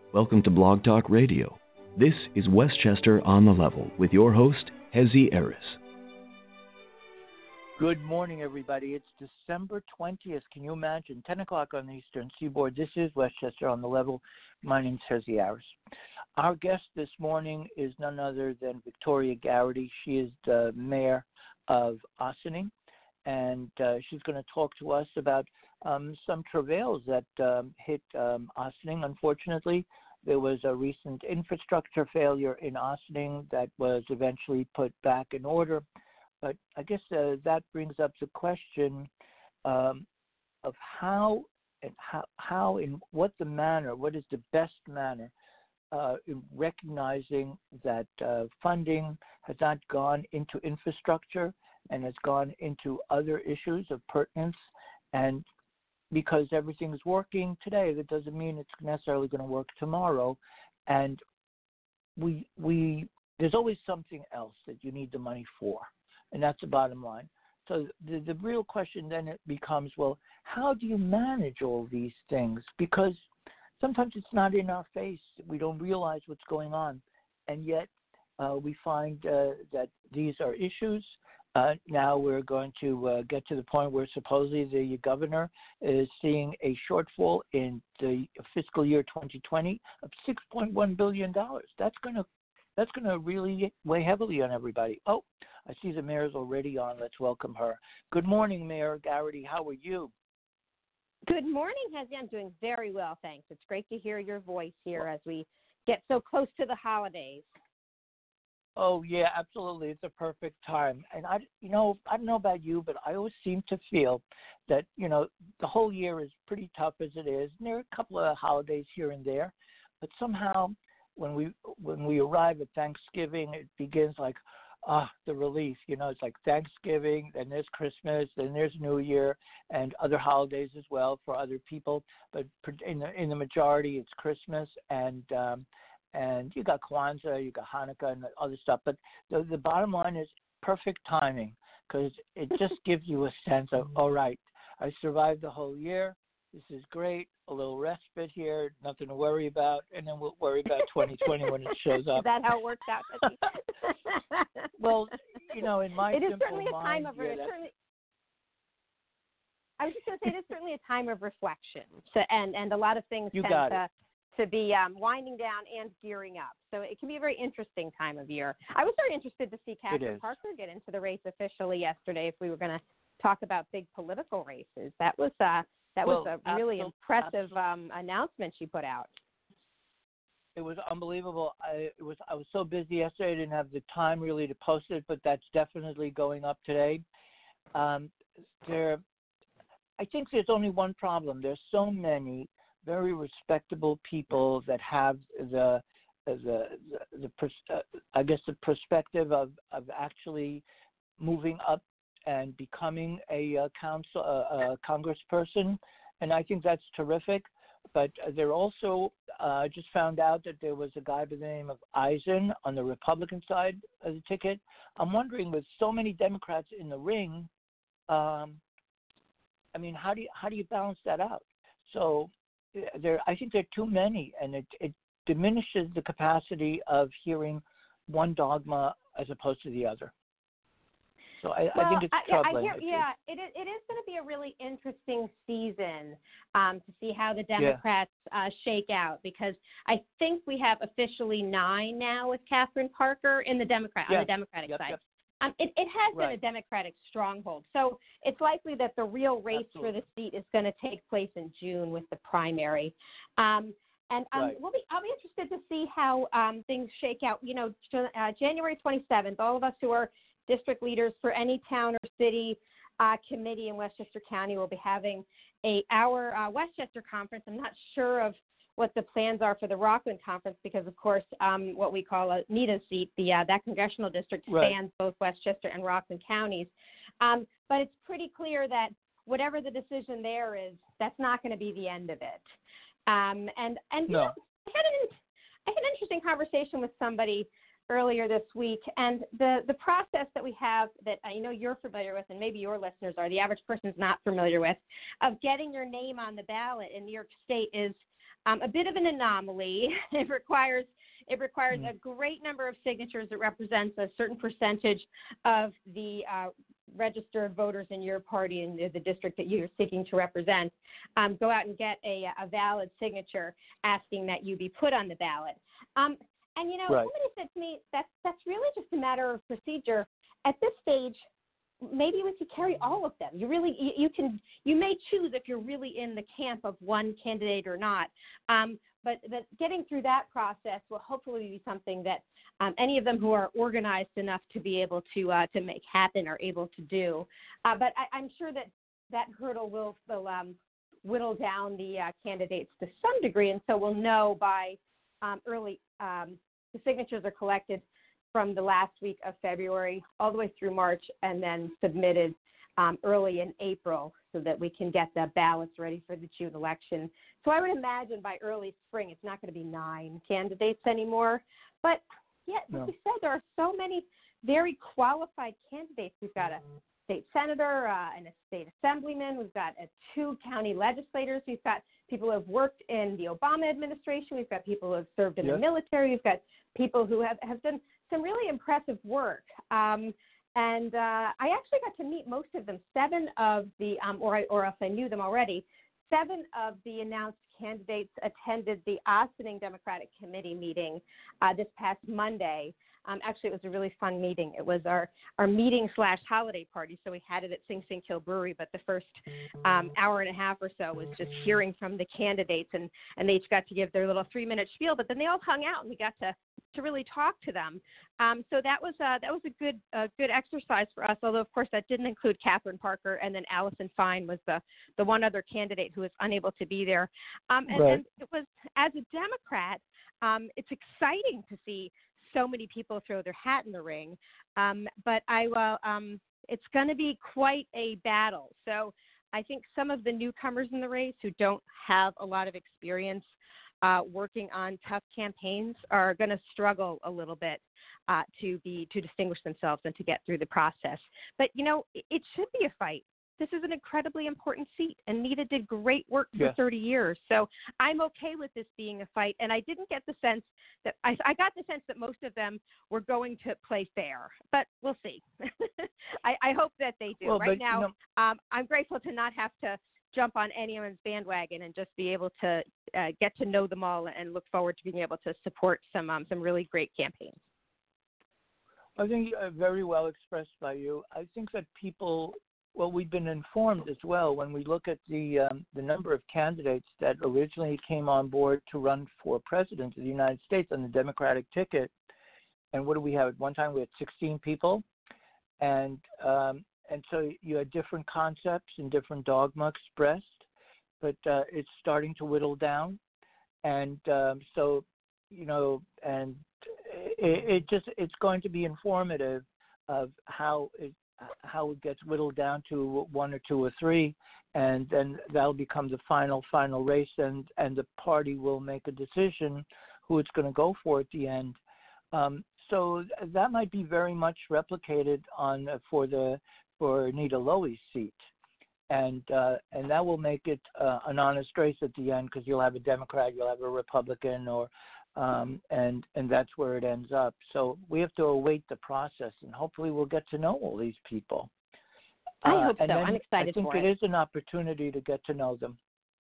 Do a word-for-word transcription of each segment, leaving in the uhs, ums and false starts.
Welcome to Blog Talk Radio. This is Westchester on the Level with your host, Hezi Eris. Good morning, everybody. It's December twentieth. Can you imagine? ten o'clock on the Eastern Seaboard. This is Westchester on the Level. My name is Hezi Eris. Our guest this morning is none other than Victoria Garrity. She is the mayor of Ossining, and uh, she's going to talk to us about um, some travails that um, hit um, Ossining. Unfortunately, there was a recent infrastructure failure in Ossining that was eventually put back in order. But I guess uh, that brings up the question um, of how and how, how in what the manner, what is the best manner uh, in recognizing that uh, funding has not gone into infrastructure and has gone into other issues of pertinence. And because everything is working today, that doesn't mean it's necessarily going to work tomorrow. And we we there's always something else that you need the money for. And that's the bottom line. So the, the real question then it becomes, well, how do you manage all these things? Because sometimes it's not in our face. We don't realize what's going on. And yet uh, we find uh, that these are issues. Uh, now we're going to uh, get to the point where supposedly the governor is seeing a shortfall in the fiscal year twenty twenty of six point one billion dollars. That's going to That's going to really weigh heavily on everybody. Oh, I see the mayor's already on. Let's welcome her. Good morning, Mayor Garrity. How are you? Good morning, Hezi. I'm doing very well, thanks. It's great to hear your voice here as we get so close to the holidays. Oh, yeah, absolutely. It's a perfect time. And, I, you know, I don't know about you, but I always seem to feel that, you know, the whole year is pretty tough as it is. And there are a couple of holidays here and there. But somehow when we when we arrive at Thanksgiving, it begins like, ah, the relief. You know, it's like Thanksgiving, then there's Christmas, then there's New Year, and other holidays as well for other people. But in the, in the majority, it's Christmas, and um, and you got Kwanzaa, you got Hanukkah, and other stuff. But the, the bottom line is perfect timing, because it just gives you a sense of, all right, I survived the whole year. This is great. A little respite here, nothing to worry about, and then we'll worry about twenty twenty when it shows up. Is that how it works out? Well, you know, in my it is simple certainly a mind, time of yeah, certainly, I was just going to say it is certainly a time of reflection, so, and and a lot of things you tend got to, it. to be um, winding down and gearing up. So it can be a very interesting time of year. I was very interested to see Catherine Parker get into the race officially yesterday. If we were going to talk about big political races, that was uh, that well, was a really absolutely, impressive um, announcement she put out. It was unbelievable. I it was I was so busy yesterday, I didn't have the time really to post it, but that's definitely going up today. Um, there, I think there's only one problem. There's so many very respectable people that have the the the, the pers- uh, I guess the perspective of, of actually moving up and becoming a uh, council uh, a congressperson, and I think that's terrific. But there also uh, just found out that there was a guy by the name of Eisen on the Republican side of the ticket. I'm wondering, with so many Democrats in the ring, um, I mean, how do you how do you balance that out? So there, I think there are too many, and it, it diminishes the capacity of hearing one dogma as opposed to the other. So I, well, I think it's troubling. I, I hear, yeah, it is, it is going to be a really interesting season um, to see how the Democrats yeah. uh, shake out, because I think we have officially nine now with Catherine Parker in the Democrat yeah. on the Democratic yep, side. Yep. Um, it, it has right. been a Democratic stronghold, so it's likely that the real race Absolutely. for the seat is going to take place in June with the primary. Um, And um, right. we'll be, I'll be interested to see how um, things shake out. You know, uh, January twenty-seventh, all of us who are district leaders for any town or city uh, committee in Westchester County will be having a our uh, Westchester conference. I'm not sure of what the plans are for the Rockland conference because, of course, um, what we call a NITA seat, the uh, that congressional district right. spans both Westchester and Rockland counties. Um, but it's pretty clear that whatever the decision there is, that's not going to be the end of it. Um, and and no. you know, I had an I had an interesting conversation with somebody earlier this week, and the the process that we have that I know you're familiar with, and maybe your listeners are, the average person's not familiar with, of getting your name on the ballot in New York State is um, a bit of an anomaly. It requires it requires Mm. a great number of signatures that represents a certain percentage of the uh, registered voters in your party and the district that you're seeking to represent. Um, go out and get a, a valid signature asking that you be put on the ballot. Um, and, you know, Right. somebody said to me, that's, that's really just a matter of procedure. At this stage, maybe we could carry all of them. You really, you, you can, you may choose if you're really in the camp of one candidate or not. Um, but, but getting through that process will hopefully be something that um, any of them who are organized enough to be able to uh, to make happen are able to do. Uh, but I, I'm sure that that hurdle will, will um, whittle down the uh, candidates to some degree, and so we'll know by um, early. Um, the signatures are collected from the last week of February all the way through March, and then submitted um, early in April so that we can get the ballots ready for the June election. So I would imagine by early spring it's not going to be nine candidates anymore. But yeah, No. like you said, there are so many very qualified candidates. We've got a state senator uh, and a state assemblyman. We've got uh, two county legislators. We've got people who have worked in the Obama administration. We've got people who have served in Yes. the military. We've got people who have, have done some really impressive work. Um, and uh, I actually got to meet most of them. Seven of the, um, or, I, or else I knew them already, seven of the announced candidates attended the Ossining Democratic Committee meeting uh, this past Monday. Um, actually, it was a really fun meeting. It was our, our meeting slash holiday party, so we had it at Sing Sing Kill Brewery, but the first um, hour and a half or so was just hearing from the candidates, and, and they each got to give their little three-minute spiel, but then they all hung out, and we got to, to really talk to them. Um, so that was, uh, that was a good, uh, good exercise for us, although, of course, that didn't include Catherine Parker, and then Allison Fine was the, the one other candidate who was unable to be there. Um, and, Right. and it was, as a Democrat, um, it's exciting to see so many people throw their hat in the ring. Um, but I will, um, it's going to be quite a battle. So I think some of the newcomers in the race who don't have a lot of experience uh, working on tough campaigns are going to struggle a little bit uh, to be, to distinguish themselves and to get through the process. But, you know, it, it should be a fight. This is an incredibly important seat, and Nita did great work for Yes. thirty years. So I'm okay with this being a fight, and I didn't get the sense that I, I got the sense that most of them were going to play fair, but we'll see. I, I hope that they do. Well, right but, now, you know, um, I'm grateful to not have to jump on anyone's bandwagon and just be able to uh, get to know them all and look forward to being able to support some um, some really great campaigns. I think uh, very well expressed by you. I think that people, well, we've been informed as well when we look at the um, the number of candidates that originally came on board to run for president of the United States on the Democratic ticket. And what do we have? At one time we had sixteen people, and um, and so you had different concepts and different dogma expressed, but uh, it's starting to whittle down, and um, so you know, and it, it just it's going to be informative of how it how it gets whittled down to one or two or three, and then that'll become the final final race, and and the party will make a decision who it's going to go for at the end. Um, so that might be very much replicated on uh, for the for Anita Lowey's seat, and uh, and that will make it uh, an honest race at the end, because you'll have a Democrat, you'll have a Republican, or um, and and that's where it ends up. So we have to await the process, and hopefully we'll get to know all these people. I Uh, hope so. and then I'm excited I think for it it. is an opportunity to get to know them.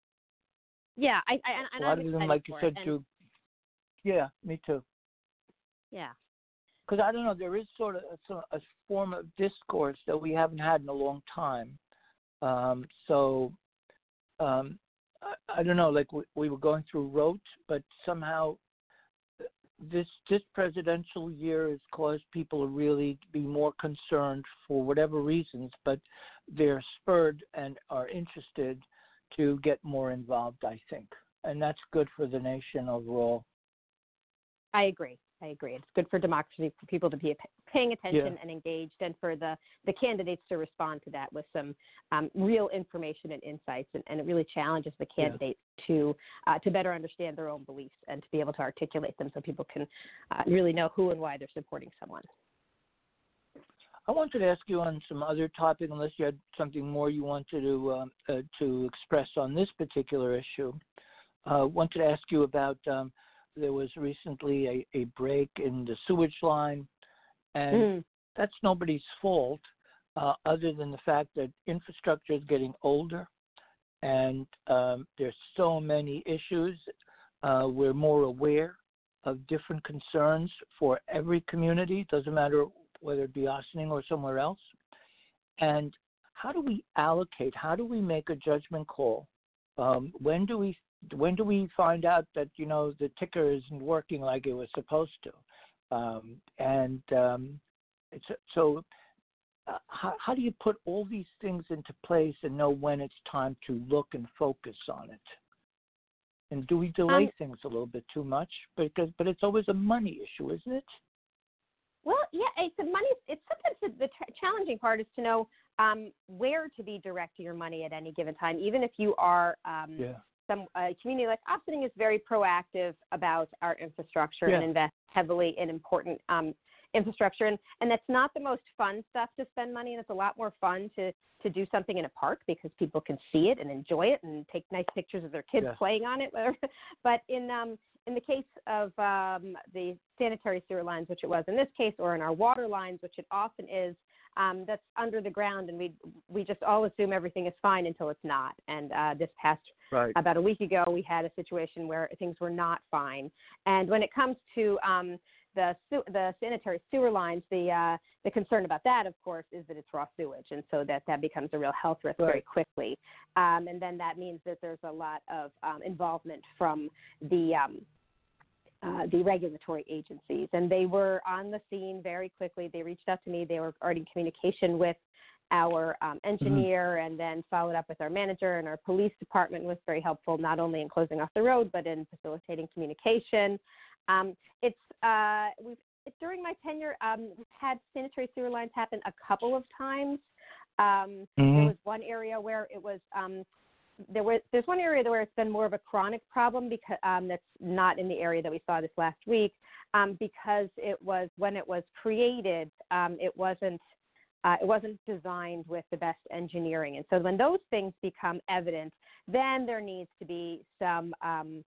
Yeah, I, I, and A lot I'm of them, excited like you for said, it. And, you. Yeah, me too. yeah. Because I don't know, there is sort of a, a form of discourse that we haven't had in a long time. Um, so um, I, I don't know, like we, we were going through rote, but somehow this this presidential year has caused people to really be more concerned for whatever reasons, but they're spurred and are interested to get more involved, I think. And that's good for the nation overall. I agree. I agree. It's good for democracy, for people to be paying attention Yeah. and engaged, and for the, the candidates to respond to that with some um, real information and insights. And, and it really challenges the candidates yeah. to uh, to better understand their own beliefs and to be able to articulate them so people can uh, really know who and why they're supporting someone. I wanted to ask you on some other topic, unless you had something more you wanted to um, uh, to express on this particular issue. uh, wanted to ask you about. Um, there was recently a, a break in the sewage line, and mm. that's nobody's fault, uh, other than the fact that infrastructure is getting older, and um, there's so many issues. Uh, we're more aware of different concerns for every community. Doesn't matter whether it be Ossining or somewhere else. And how do we allocate? How do we make a judgment call? Um, when do we when do we find out that, you know, the ticker isn't working like it was supposed to? Um, and um, it's, so uh, how, how do you put all these things into place and know when it's time to look and focus on it? And do we delay um, things a little bit too much? Because, but it's always a money issue, isn't it? Well, yeah, it's the money. It's sometimes the, the t- challenging part is to know um, where to be directing your money at any given time. Even if you are um, yeah. some uh, community like Ossining is very proactive about our infrastructure yeah. and invest heavily in important um, infrastructure. And, and that's not the most fun stuff to spend money in. It's a lot more fun to, to do something in a park because people can see it and enjoy it and take nice pictures of their kids yeah. playing on it. But in um, in the case of um, the sanitary sewer lines, which it was in this case, or in our water lines, which it often is, um, that's under the ground, and we we just all assume everything is fine until it's not. And uh, this past right. about a week ago, we had a situation where things were not fine. And when it comes to um, the the sanitary sewer lines, the uh, the concern about that, of course, is that it's raw sewage, and so that that becomes a real health risk right. very quickly. Um, and then that means that there's a lot of um, involvement from the um, Uh, the regulatory agencies, and they were on the scene very quickly. They reached out to me. They were already in communication with our um, engineer, mm-hmm. and then followed up with our manager, and our police department was very helpful, not only in closing off the road, but in facilitating communication. Um, it's uh, we've during my tenure, um, we've had sanitary sewer lines happen a couple of times. Um, mm-hmm. There was one area where it was um, There was there's one area where it's been more of a chronic problem because um, that's not in the area that we saw this last week um, because it was when it was created um, it wasn't uh, it wasn't designed with the best engineering, and so when those things become evident, then there needs to be some um,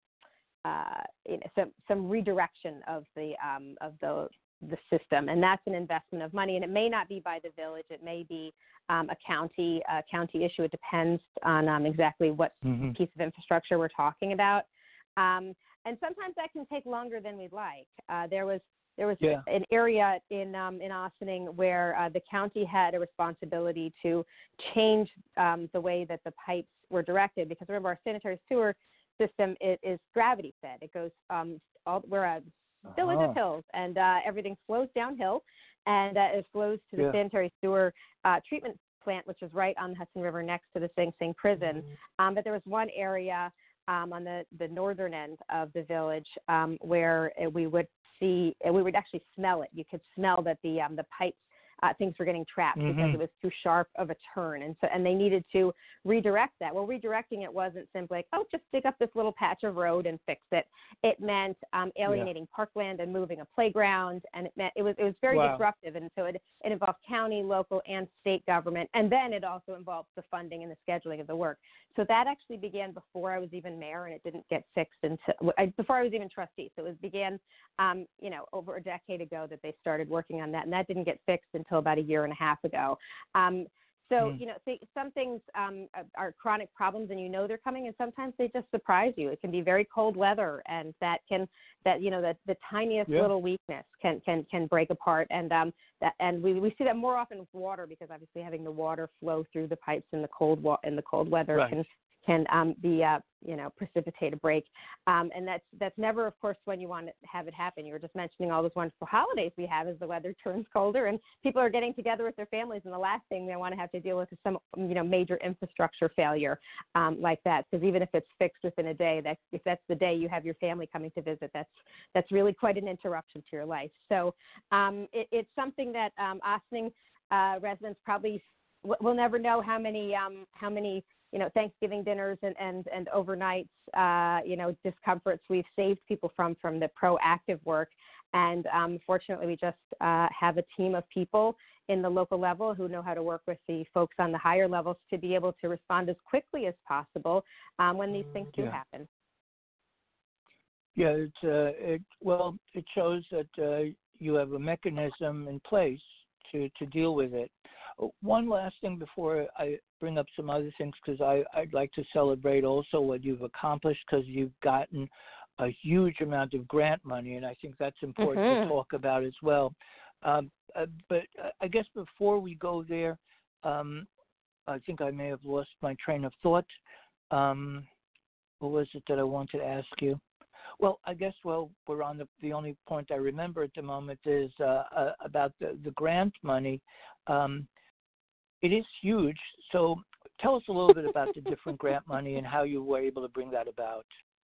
uh, you know, some some redirection of the um, of the the system, and that's an investment of money, and it may not be by the village, it may be um, a county a county issue. It depends on um, exactly what mm-hmm. piece of infrastructure we're talking about, um, and sometimes that can take longer than we'd like. Uh, there was there was yeah. an area in um, in Ossining where uh, the county had a responsibility to change um, the way that the pipes were directed, because remember our sanitary sewer system is, is gravity fed. It goes um, all we're a village uh-huh. of hills, and uh, everything flows downhill, and uh, it flows to the yeah. sanitary sewer uh, treatment plant, which is right on the Hudson River next to the Sing Sing prison. Mm-hmm. Um, but there was one area um, on the, the northern end of the village um, where we would see, we would actually smell it. You could smell that the um, the pipes, uh, things were getting trapped mm-hmm. because it was too sharp of a turn, and so and they needed to redirect that. Well, redirecting it wasn't simply like, oh, just dig up this little patch of road and fix it. It meant um, alienating yeah. parkland and moving a playground, and it meant it was it was very wow. disruptive, and so it, it involved county, local, and state government, and then it also involved the funding and the scheduling of the work. So that actually began before I was even mayor, and it didn't get fixed until before I was even trustee. So it was began, um, you know, over a decade ago that they started working on that, and that didn't get fixed until about a year and a half ago. Um, so, mm. you know, th- some things um, are chronic problems, and you know they're coming, and sometimes they just surprise you. It can be very cold weather, and that can, that you know, that the tiniest yeah. little weakness can can can break apart, and um, that, and we, we see that more often with water, because obviously having the water flow through the pipes in the cold wa- in the cold weather right. can can um, be, uh, you know, precipitate a break. Um, and that's that's never, of course, when you want to have it happen. You were just mentioning all those wonderful holidays we have as the weather turns colder and people are getting together with their families. And the last thing they want to have to deal with is some, you know, major infrastructure failure um, like that. Because even if it's fixed within a day, that's, if that's the day you have your family coming to visit, that's that's really quite an interruption to your life. So um, it, it's something that um, Ossining uh, residents probably will never know how many um, how many you know, Thanksgiving dinners and, and, and overnights, uh, you know, discomforts we've saved people from, from the proactive work. And um, fortunately, we just uh, have a team of people in the local level who know how to work with the folks on the higher levels to be able to respond as quickly as possible um, when these things do yeah. happen. Yeah, it's uh, it well, it shows that uh, you have a mechanism in place to, to deal with it. One last thing before I bring up some other things, because I I'd like to celebrate also what you've accomplished, because you've gotten a huge amount of grant money, and I think that's important mm-hmm. to talk about as well. Um, uh, but I guess before we go there, um, I think I may have lost my train of thought. Um, what was it that I wanted to ask you? Well, I guess, well, we're on the, the only point I remember at the moment is uh, uh, about the, the grant money. Um, it is huge. So tell us a little bit about the different grant money and how you were able to bring that about.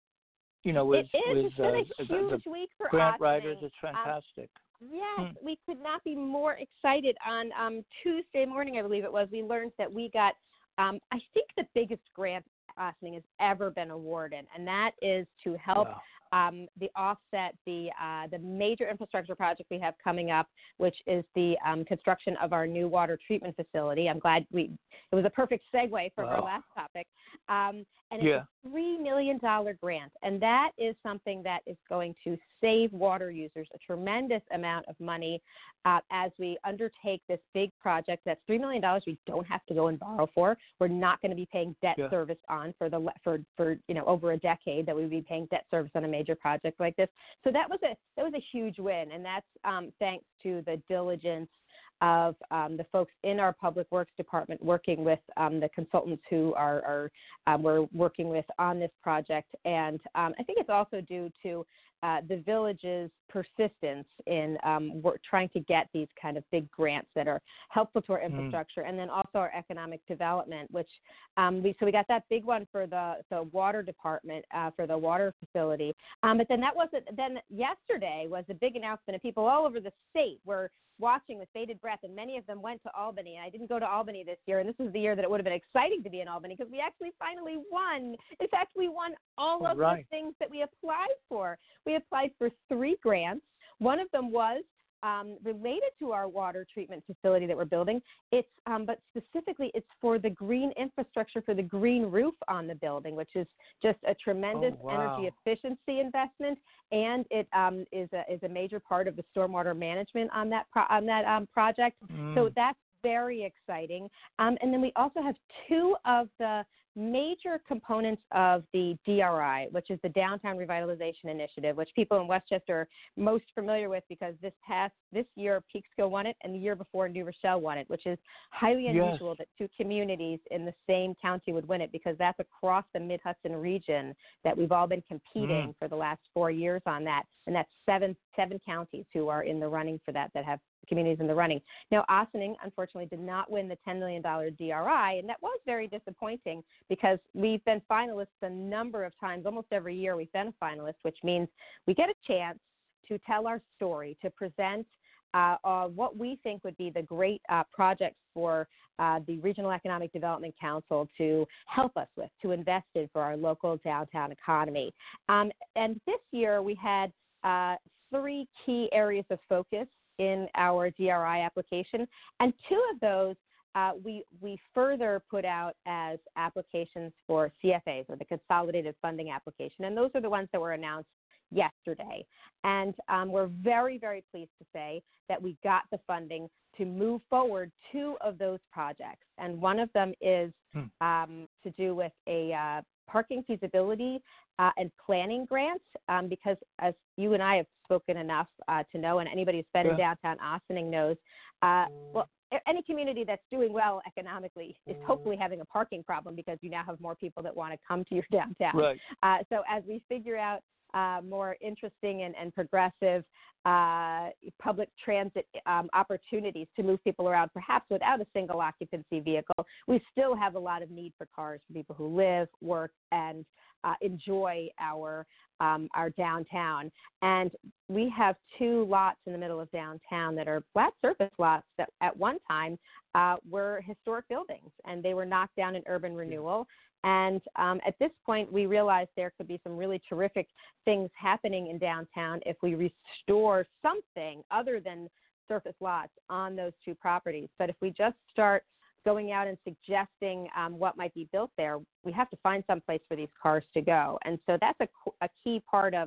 You know, with, it is. with It's been uh, a huge the, the week for grant us. writers. It's fantastic. Um, yes, hmm. we could not be more excited. On um, Tuesday morning, I believe it was, we learned that we got, um, I think, the biggest grant Ossining has ever been awarded, and that is to help Wow. um, the offset the uh, the major infrastructure project we have coming up, which is the um, construction of our new water treatment facility. I'm glad we it was a perfect segue from Wow. our last topic. Um, and it's Yeah. a three million dollars grant, and that is something that is going to save water users a tremendous amount of money uh, as we undertake this big project. That's three million dollars we don't have to go and borrow for. We're not going to be paying debt Yeah. service on for the for for you know over a decade that we would be paying debt service on a major project like this. So that was a that was a huge win, and that's um, thanks to the diligence of um, the folks in our Public Works Department working with um, the consultants who are, are um, we're working with on this project. And um, I think it's also due to uh, the village's persistence in um, work, trying to get these kind of big grants that are helpful to our infrastructure, mm. and then also our economic development, which um, we, so we got that big one for the, the water department, uh, for the water facility. Um, but then that wasn't, then yesterday was a big announcement, and people all over the state were watching with bated breath, and many of them went to Albany. I didn't go to Albany this year, and this is the year that it would have been exciting to be in Albany because we actually finally won. In fact, we won all of right. the things that we applied for. We applied for three grants. One of them was um, related to our water treatment facility that we're building. It's, um, but specifically, it's for the green infrastructure for the green roof on the building, which is just a tremendous oh, wow. energy efficiency investment, and it um, is a is a major part of the stormwater management on that pro- on that um, project. Mm. So that's very exciting. Um, and then we also have two of the major components of the D R I, which is the Downtown Revitalization Initiative, which people in Westchester are most familiar with because this past, this year, Peekskill won it, and the year before, New Rochelle won it, which is highly unusual yes. that two communities in the same county would win it because that's across the Mid-Hudson region that we've all been competing mm. for the last four years on that, and that's seven seven counties who are in the running for that, that have communities in the running. Now, Ossining, unfortunately, did not win the ten million dollars D R I, and that was very disappointing because we've been finalists a number of times. Almost every year we've been a finalist, which means we get a chance to tell our story, to present uh, uh, what we think would be the great uh, projects for uh, the Regional Economic Development Council to help us with, to invest in for our local downtown economy. Um, and this year we had uh, three key areas of focus in our D R I application, and two of those uh, we we further put out as applications for C F As, or the Consolidated Funding Application, and those are the ones that were announced yesterday. And um, we're very, very pleased to say that we got the funding to move forward two of those projects, and one of them is hmm. um, to do with a uh, parking feasibility uh, and planning grant, um, because as you and I have spoken enough uh, to know, and anybody who's been yeah. in downtown Ossining knows, uh, well, any community that's doing well economically is hopefully having a parking problem because you now have more people that want to come to your downtown. Right. Uh, so as we figure out uh, more interesting and, and progressive uh, public transit um, opportunities to move people around, perhaps without a single occupancy vehicle, we still have a lot of need for cars for people who live, work, and uh, enjoy our um, our downtown. And we have two lots in the middle of downtown that are flat surface lots that at one time uh, were historic buildings, and they were knocked down in urban renewal. And um, at this point, we realized there could be some really terrific things happening in downtown if we restore something other than surface lots on those two properties. But if we just start going out and suggesting um, what might be built there, we have to find some place for these cars to go. And so that's a, a key part of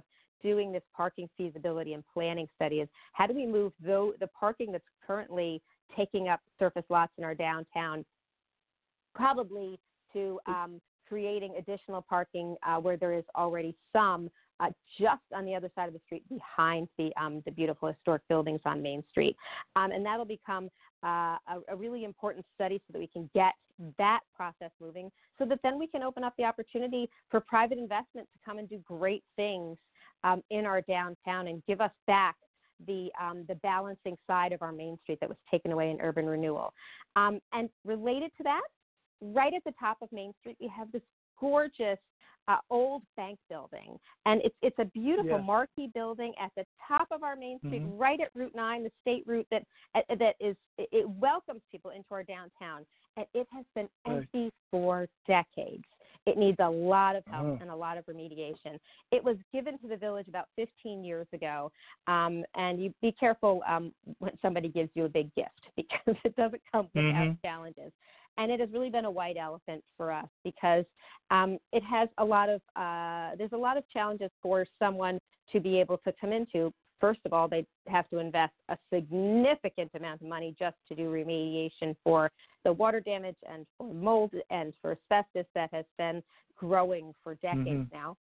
doing this parking feasibility and planning study is how do we move though the parking that's currently taking up surface lots in our downtown probably to um, creating additional parking uh, where there is already some uh, just on the other side of the street behind the um, the beautiful historic buildings on Main Street. Um, and that'll become uh, a, a really important study so that we can get that process moving so that then we can open up the opportunity for private investment to come and do great things um, in our downtown and give us back the um, the balancing side of our Main Street that was taken away in urban renewal. Um, and related to that, right at the top of Main Street, we have this gorgeous uh, old bank building. And it's it's a beautiful Yes. marquee building at the top of our Main Street, Mhm. right at Route nine, the state route that uh, that is, it, it welcomes people into our downtown. And it has been Right. empty for decades. It needs a lot of help Oh. and a lot of remediation. It was given to the village about fifteen years ago, um, and you be careful um, when somebody gives you a big gift because it doesn't come without Mhm. challenges. And it has really been a white elephant for us because um, it has a lot of uh, there's a lot of challenges for someone to be able to come into. First of all, they have to invest a significant amount of money just to do remediation for the water damage and for mold and for asbestos that has been growing for decades Mhm. now.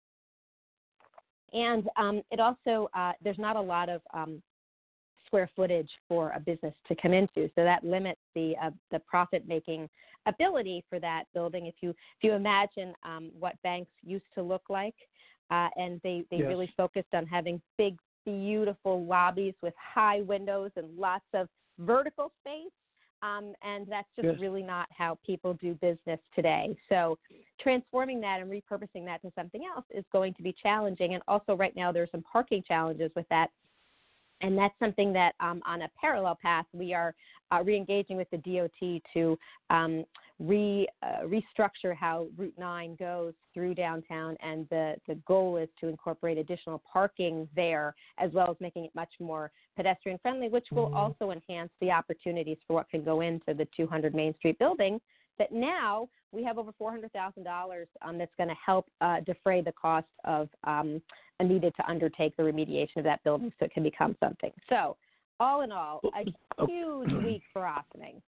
And um, it also, uh, there's not a lot of um, square footage for a business to come into, so that limits the uh, the profit-making ability for that building. If you if you imagine um, what banks used to look like, uh, and they, they Yes. really focused on having big, beautiful lobbies with high windows and lots of vertical space. Um, and that's just Yes. really not how people do business today. So transforming that and repurposing that to something else is going to be challenging. And also right now there are some parking challenges with that. And that's something that um, on a parallel path, we are uh, re-engaging with the D O T to um, re, uh, restructure how Route nine goes through downtown. And the, the goal is to incorporate additional parking there, as well as making it much more pedestrian friendly, which will Mhm. also enhance the opportunities for what can go into the two hundred Main Street building that now we have over four hundred thousand dollars um, that's going to help uh, defray the cost of um, needed to undertake the remediation of that building so it can become something. So all in all, a huge week for Ossining.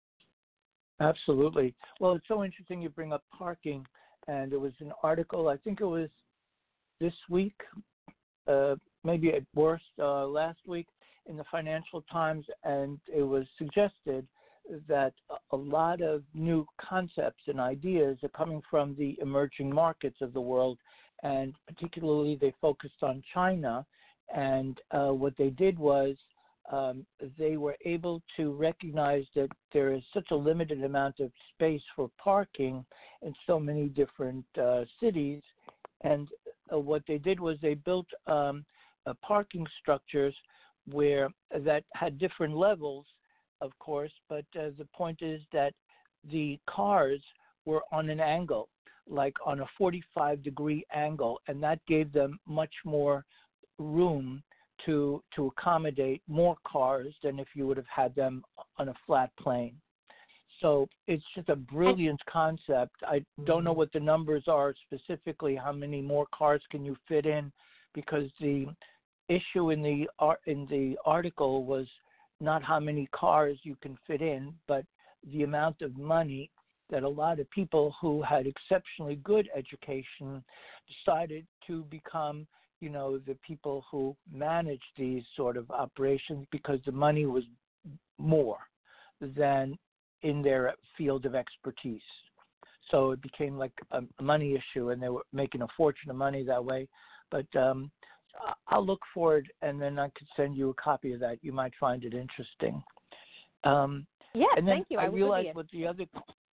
Absolutely. Well, it's so interesting you bring up parking, and there was an article, I think it was this week, uh, maybe at worst uh, last week, in the Financial Times, and it was suggested that a lot of new concepts and ideas are coming from the emerging markets of the world, and particularly they focused on China. And uh, what they did was um, they were able to recognize that there is such a limited amount of space for parking in so many different uh, cities. And uh, what they did was they built um, uh, parking structures where that had different levels, of course, but uh, the point is that the cars were on an angle, like on a forty-five degree angle, and that gave them much more room to to accommodate more cars than if you would have had them on a flat plane. So it's just a brilliant concept. I don't know what the numbers are specifically, how many more cars can you fit in, because the issue in the in the article was not how many cars you can fit in, but the amount of money that a lot of people who had exceptionally good education decided to become, you know, the people who manage these sort of operations because the money was more than in their field of expertise. So it became like a money issue, and they were making a fortune of money that way. But um, I'll look for it, and then I could send you a copy of that. You might find it interesting. Um, Yes, and then thank you. I, I would realized be what the other,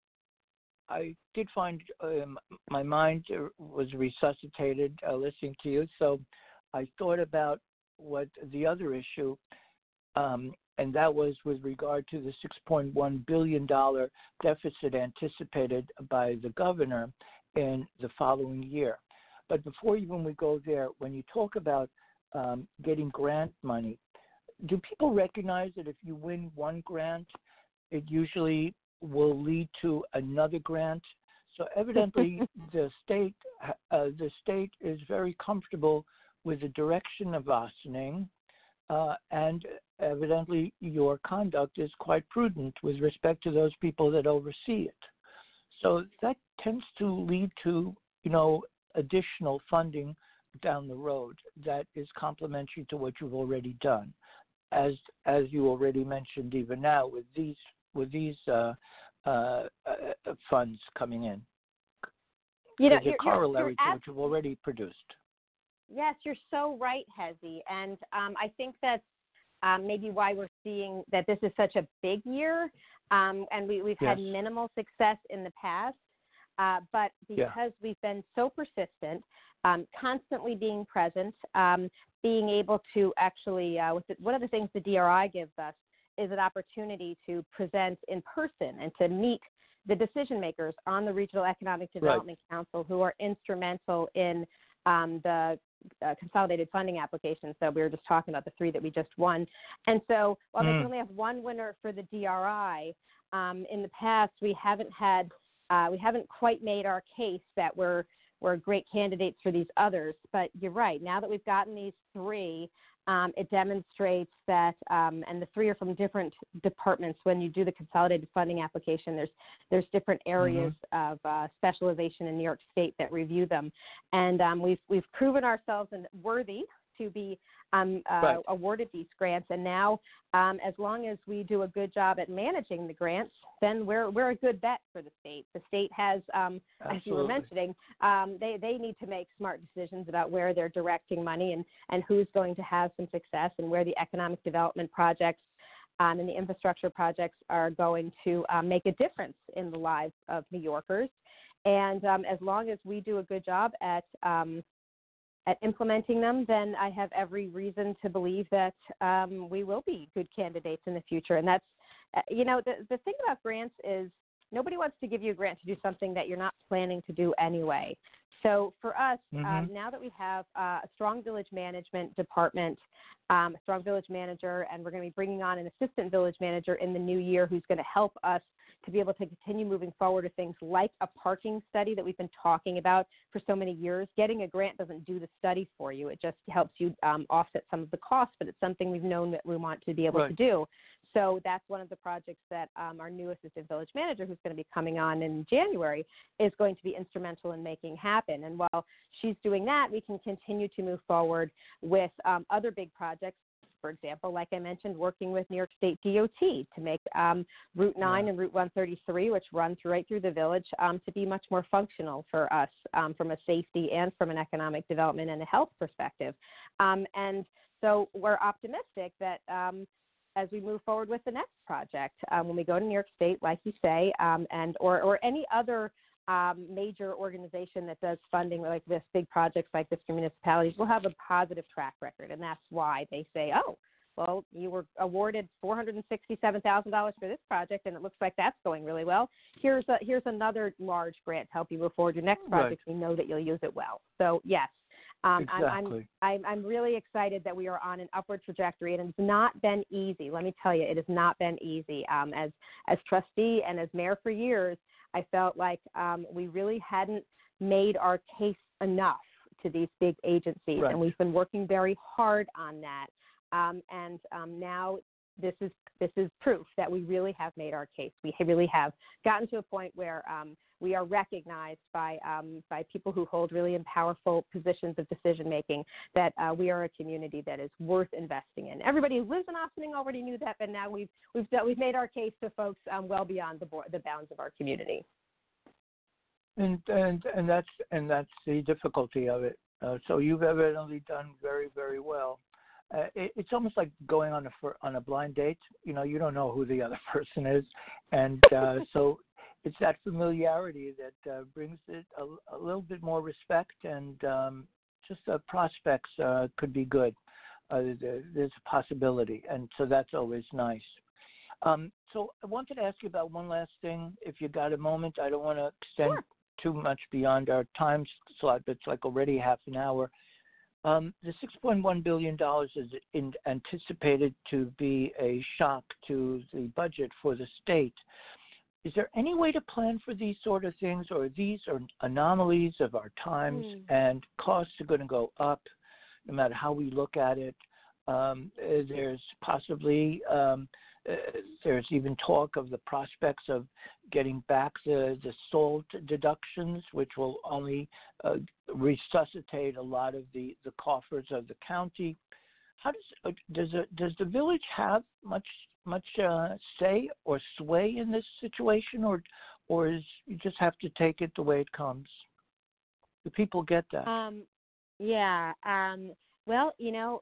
I did find um, my mind was resuscitated uh, listening to you. So I thought about what the other issue, um, and that was with regard to the six point one billion dollars deficit anticipated by the governor in the following year. But before even we go there, when you talk about um, getting grant money, do people recognize that if you win one grant, it usually will lead to another grant? So evidently, the state uh, the state is very comfortable with the direction of Ossining, uh, and evidently your conduct is quite prudent with respect to those people that oversee it. So that tends to lead to, you know, additional funding down the road that is complementary to what you've already done. As as you already mentioned, even now with these with these uh, uh, uh, funds coming in, you know, there's a you're, corollary you're, you're to what you've already produced. Yes, you're so right, Hezi, and um, I think that's um, maybe why we're seeing that this is such a big year, um, and we, we've yes. had minimal success in the past, uh, but because yeah. we've been so persistent, um, constantly being present, um, being able to actually, uh, with the, one of the things the D R I gives us is an opportunity to present in person and to meet the decision makers on the Regional Economic Development right. Council who are instrumental in um, the uh, consolidated funding applications. So we were just talking about the three that we just won. And so while mm. they only have one winner for the D R I, um, in the past we haven't had, uh, we haven't quite made our case that we're we're great candidates for these others. But you're right. Now that we've gotten these three, um, it demonstrates that, um, and the three are from different departments. When you do the consolidated funding application, there's there's different areas mm-hmm. of uh, specialization in New York State that review them, and um, we've we've proven ourselves worthy to be um, uh, right. awarded these grants. And now, um, as long as we do a good job at managing the grants, then we're we're a good bet for the state. The state has, um, as you were mentioning, um, they, they need to make smart decisions about where they're directing money and, and who's going to have some success and where the economic development projects um, and the infrastructure projects are going to um, make a difference in the lives of New Yorkers. And um, as long as we do a good job at um, at implementing them, then I have every reason to believe that um, we will be good candidates in the future. And that's, uh, you know, the, the thing about grants is nobody wants to give you a grant to do something that you're not planning to do anyway. So for us, mm-hmm. um, now that we have uh, a strong village management department, um, a strong village manager, and we're going to be bringing on an assistant village manager in the new year who's going to help us to be able to continue moving forward with things like a parking study that we've been talking about for so many years. Getting a grant doesn't do the study for you. It just helps you um, offset some of the costs, but it's something we've known that we want to be able right. to do. So that's one of the projects that um, our new assistant village manager, who's going to be coming on in January, is going to be instrumental in making happen. And while she's doing that, we can continue to move forward with um, other big projects. For example, like I mentioned, working with New York State D O T to make um, Route nine yeah. and Route one thirty-three, which run through, right through the village, um, to be much more functional for us um, from a safety and from an economic development and a health perspective. Um, and so we're optimistic that um, as we move forward with the next project, um, when we go to New York State, like you say, um, and or, or any other Um, major organization that does funding like this, big projects like this for municipalities, will have a positive track record. And that's why they say, oh, well, you were awarded four hundred sixty-seven thousand dollars for this project, and it looks like that's going really well. Here's a, here's another large grant to help you move forward your next project. Right. We know that you'll use it well. So, yes, um, exactly. I'm, I'm, I'm, I'm really excited that we are on an upward trajectory, and it's not been easy. Let me tell you, it has not been easy. Um, as, as trustee and as mayor for years, I felt like um, we really hadn't made our case enough to these big agencies, right. and we've been working very hard on that. Um, and um, now this is this is proof that we really have made our case. We really have gotten to a point where um, we are recognized by um, by people who hold really powerful positions of decision making that uh, we are a community that is worth investing in. Everybody who lives in Ossining already knew that, but now we've we've we've made our case to folks um, well beyond the bo- the bounds of our community. And and and that's and that's the difficulty of it. Uh, so you've evidently done very very well. Uh, it, it's almost like going on a on a blind date. You know, you don't know who the other person is, and uh, so it's that familiarity that uh, brings it a, a little bit more respect, and um, just the prospects uh, could be good. Uh, there, there's a possibility, and so that's always nice. Um, so I wanted to ask you about one last thing, if you got a moment. I don't want to extend Sure. too much beyond our time slot, but it's like already half an hour. Um, the six point one billion dollars is in, anticipated to be a shock to the budget for the state. Is there any way to plan for these sort of things, or these are anomalies of our times mm. and costs are going to go up? no matter how we look at it. Um, there's possibly um, uh, there's even talk of the prospects of getting back the, the SALT deductions, which will only uh, resuscitate a lot of the, the coffers of the county. How does uh, does it, does the village have much much uh, say or sway in this situation, or or is you just have to take it the way it comes? Do people get that? Um, yeah. Um, well, you know,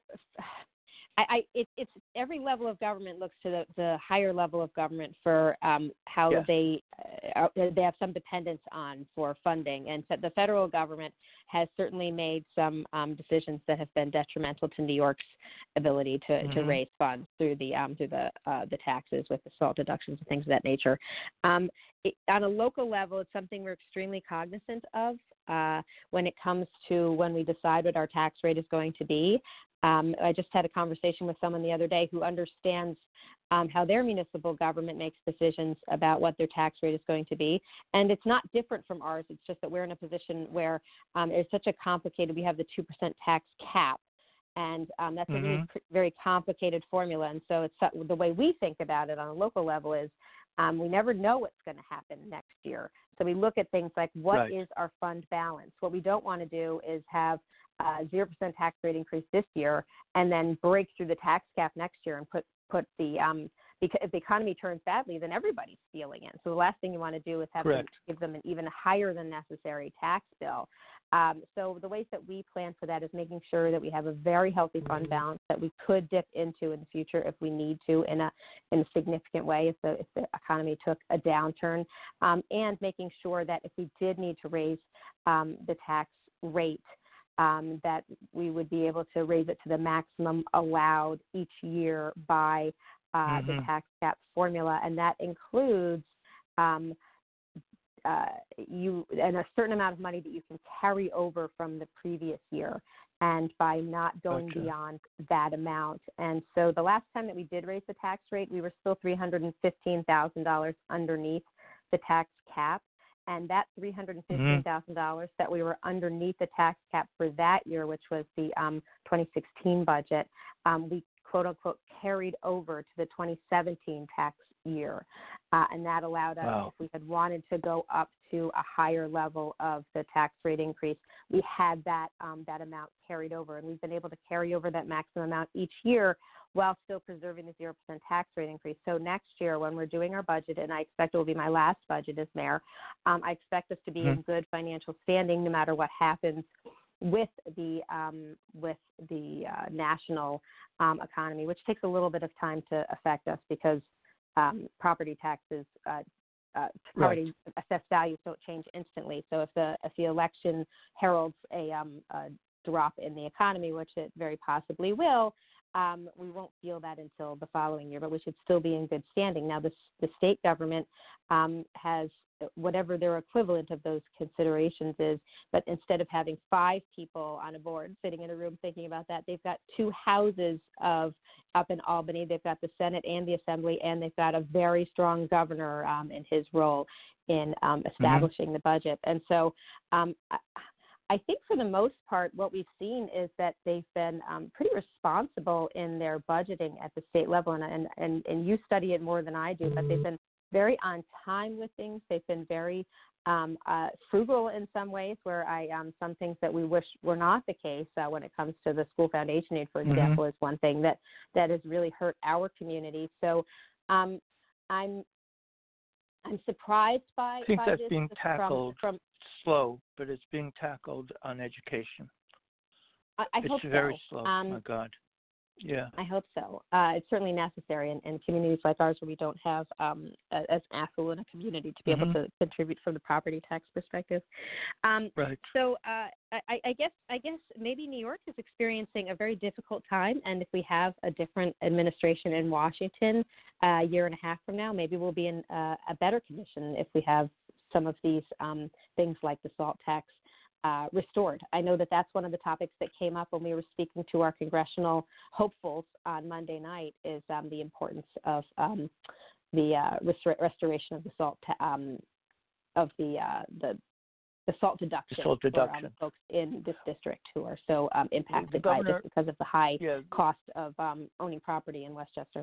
I, I it, it's every level of government looks to the, the higher level of government for um, how yes. they uh, they have some dependence on for funding, and so the federal government has certainly made some um, decisions that have been detrimental to New York's ability to, mm-hmm. to raise funds through the um, through the uh, the taxes with the SALT deductions and things of that nature. Um, it, on a local level, it's something we're extremely cognizant of uh, when it comes to when we decide what our tax rate is going to be. Um, I just had a conversation with someone the other day who understands um, how their municipal government makes decisions about what their tax rate is going to be. And it's not different from ours. It's just that we're in a position where um, it's such a complicated, we have the two percent tax cap. And um, that's mm-hmm. a really very complicated formula. And so it's the way we think about it on a local level is um, we never know what's going to happen next year. So we look at things like what right. is our fund balance? What we don't want to do is have Uh, zero percent tax rate increase this year and then break through the tax cap next year and put, put the, um, because if the economy turns badly, then everybody's feeling it. So the last thing you want to do is have them, give them an even higher than necessary tax bill. Um, so the ways that we plan for that is making sure that we have a very healthy fund mm-hmm. balance that we could dip into in the future if we need to in a in a significant way if the, if the economy took a downturn, um, and making sure that if we did need to raise um, the tax rate, Um, that we would be able to raise it to the maximum allowed each year by uh, mm-hmm. the tax cap formula, and that includes um, uh, you and a certain amount of money that you can carry over from the previous year, and by not going gotcha. beyond that amount. And so the last time that we did raise the tax rate, we were still three hundred fifteen thousand dollars underneath the tax cap. And that three hundred fifteen thousand dollars mm-hmm. that we were underneath the tax cap for that year, which was the um, twenty sixteen budget, um, we quote unquote carried over to the twenty seventeen tax year. Uh, and that allowed us, wow. if we had wanted to go up to a higher level of the tax rate increase, we had that um, that amount carried over. And we've been able to carry over that maximum amount each year while still preserving the zero percent tax rate increase. So next year when we're doing our budget, and I expect it will be my last budget as mayor, um, I expect us to be mm-hmm. in good financial standing no matter what happens with the um, with the uh, national um, economy, which takes a little bit of time to affect us because um, property taxes, uh, uh, property right. assessed values don't change instantly. So if the if the election heralds a, um, a drop in the economy, which it very possibly will, Um, we won't feel that until the following year, but we should still be in good standing. Now, the, the state government um, has whatever their equivalent of those considerations is, but instead of having five people on a board sitting in a room thinking about that, they've got two houses of up in Albany. They've got the Senate and the Assembly, and they've got a very strong governor um, in his role in um, establishing mm-hmm. the budget. And so um, I, I think for the most part, what we've seen is that they've been um, pretty responsible in their budgeting at the state level, and, and, and, and you study it more than I do, but they've been very on time with things. They've been very um, uh, frugal in some ways, where I um, some things that we wish were not the case uh, when it comes to the school foundation aid, for example, mm-hmm. is one thing that, that has really hurt our community. So um, I'm I'm surprised by, I think by that's this being tackled from, from slow, but it's being tackled on education. I, I it's hope very so. slow. Um, my God. Yeah. I hope so. Uh, it's certainly necessary in, in communities like ours where we don't have um, a, as affluent a community to be mm-hmm. able to contribute from the property tax perspective. Um, right. So uh, I, I guess I guess maybe New York is experiencing a very difficult time, and if we have a different administration in Washington uh, a year and a half from now, maybe we'll be in uh, a better condition if we have some of these um, things like the SALT tax Uh, restored. I know that that's one of the topics that came up when we were speaking to our congressional hopefuls on Monday night, is um, the importance of um, the uh, restor- restoration of the SALT ta- um, of the uh, the the SALT deduction, the SALT deduction. for um, folks in this district who are so um, impacted governor, by this because of the high yeah, cost of um, owning property in Westchester.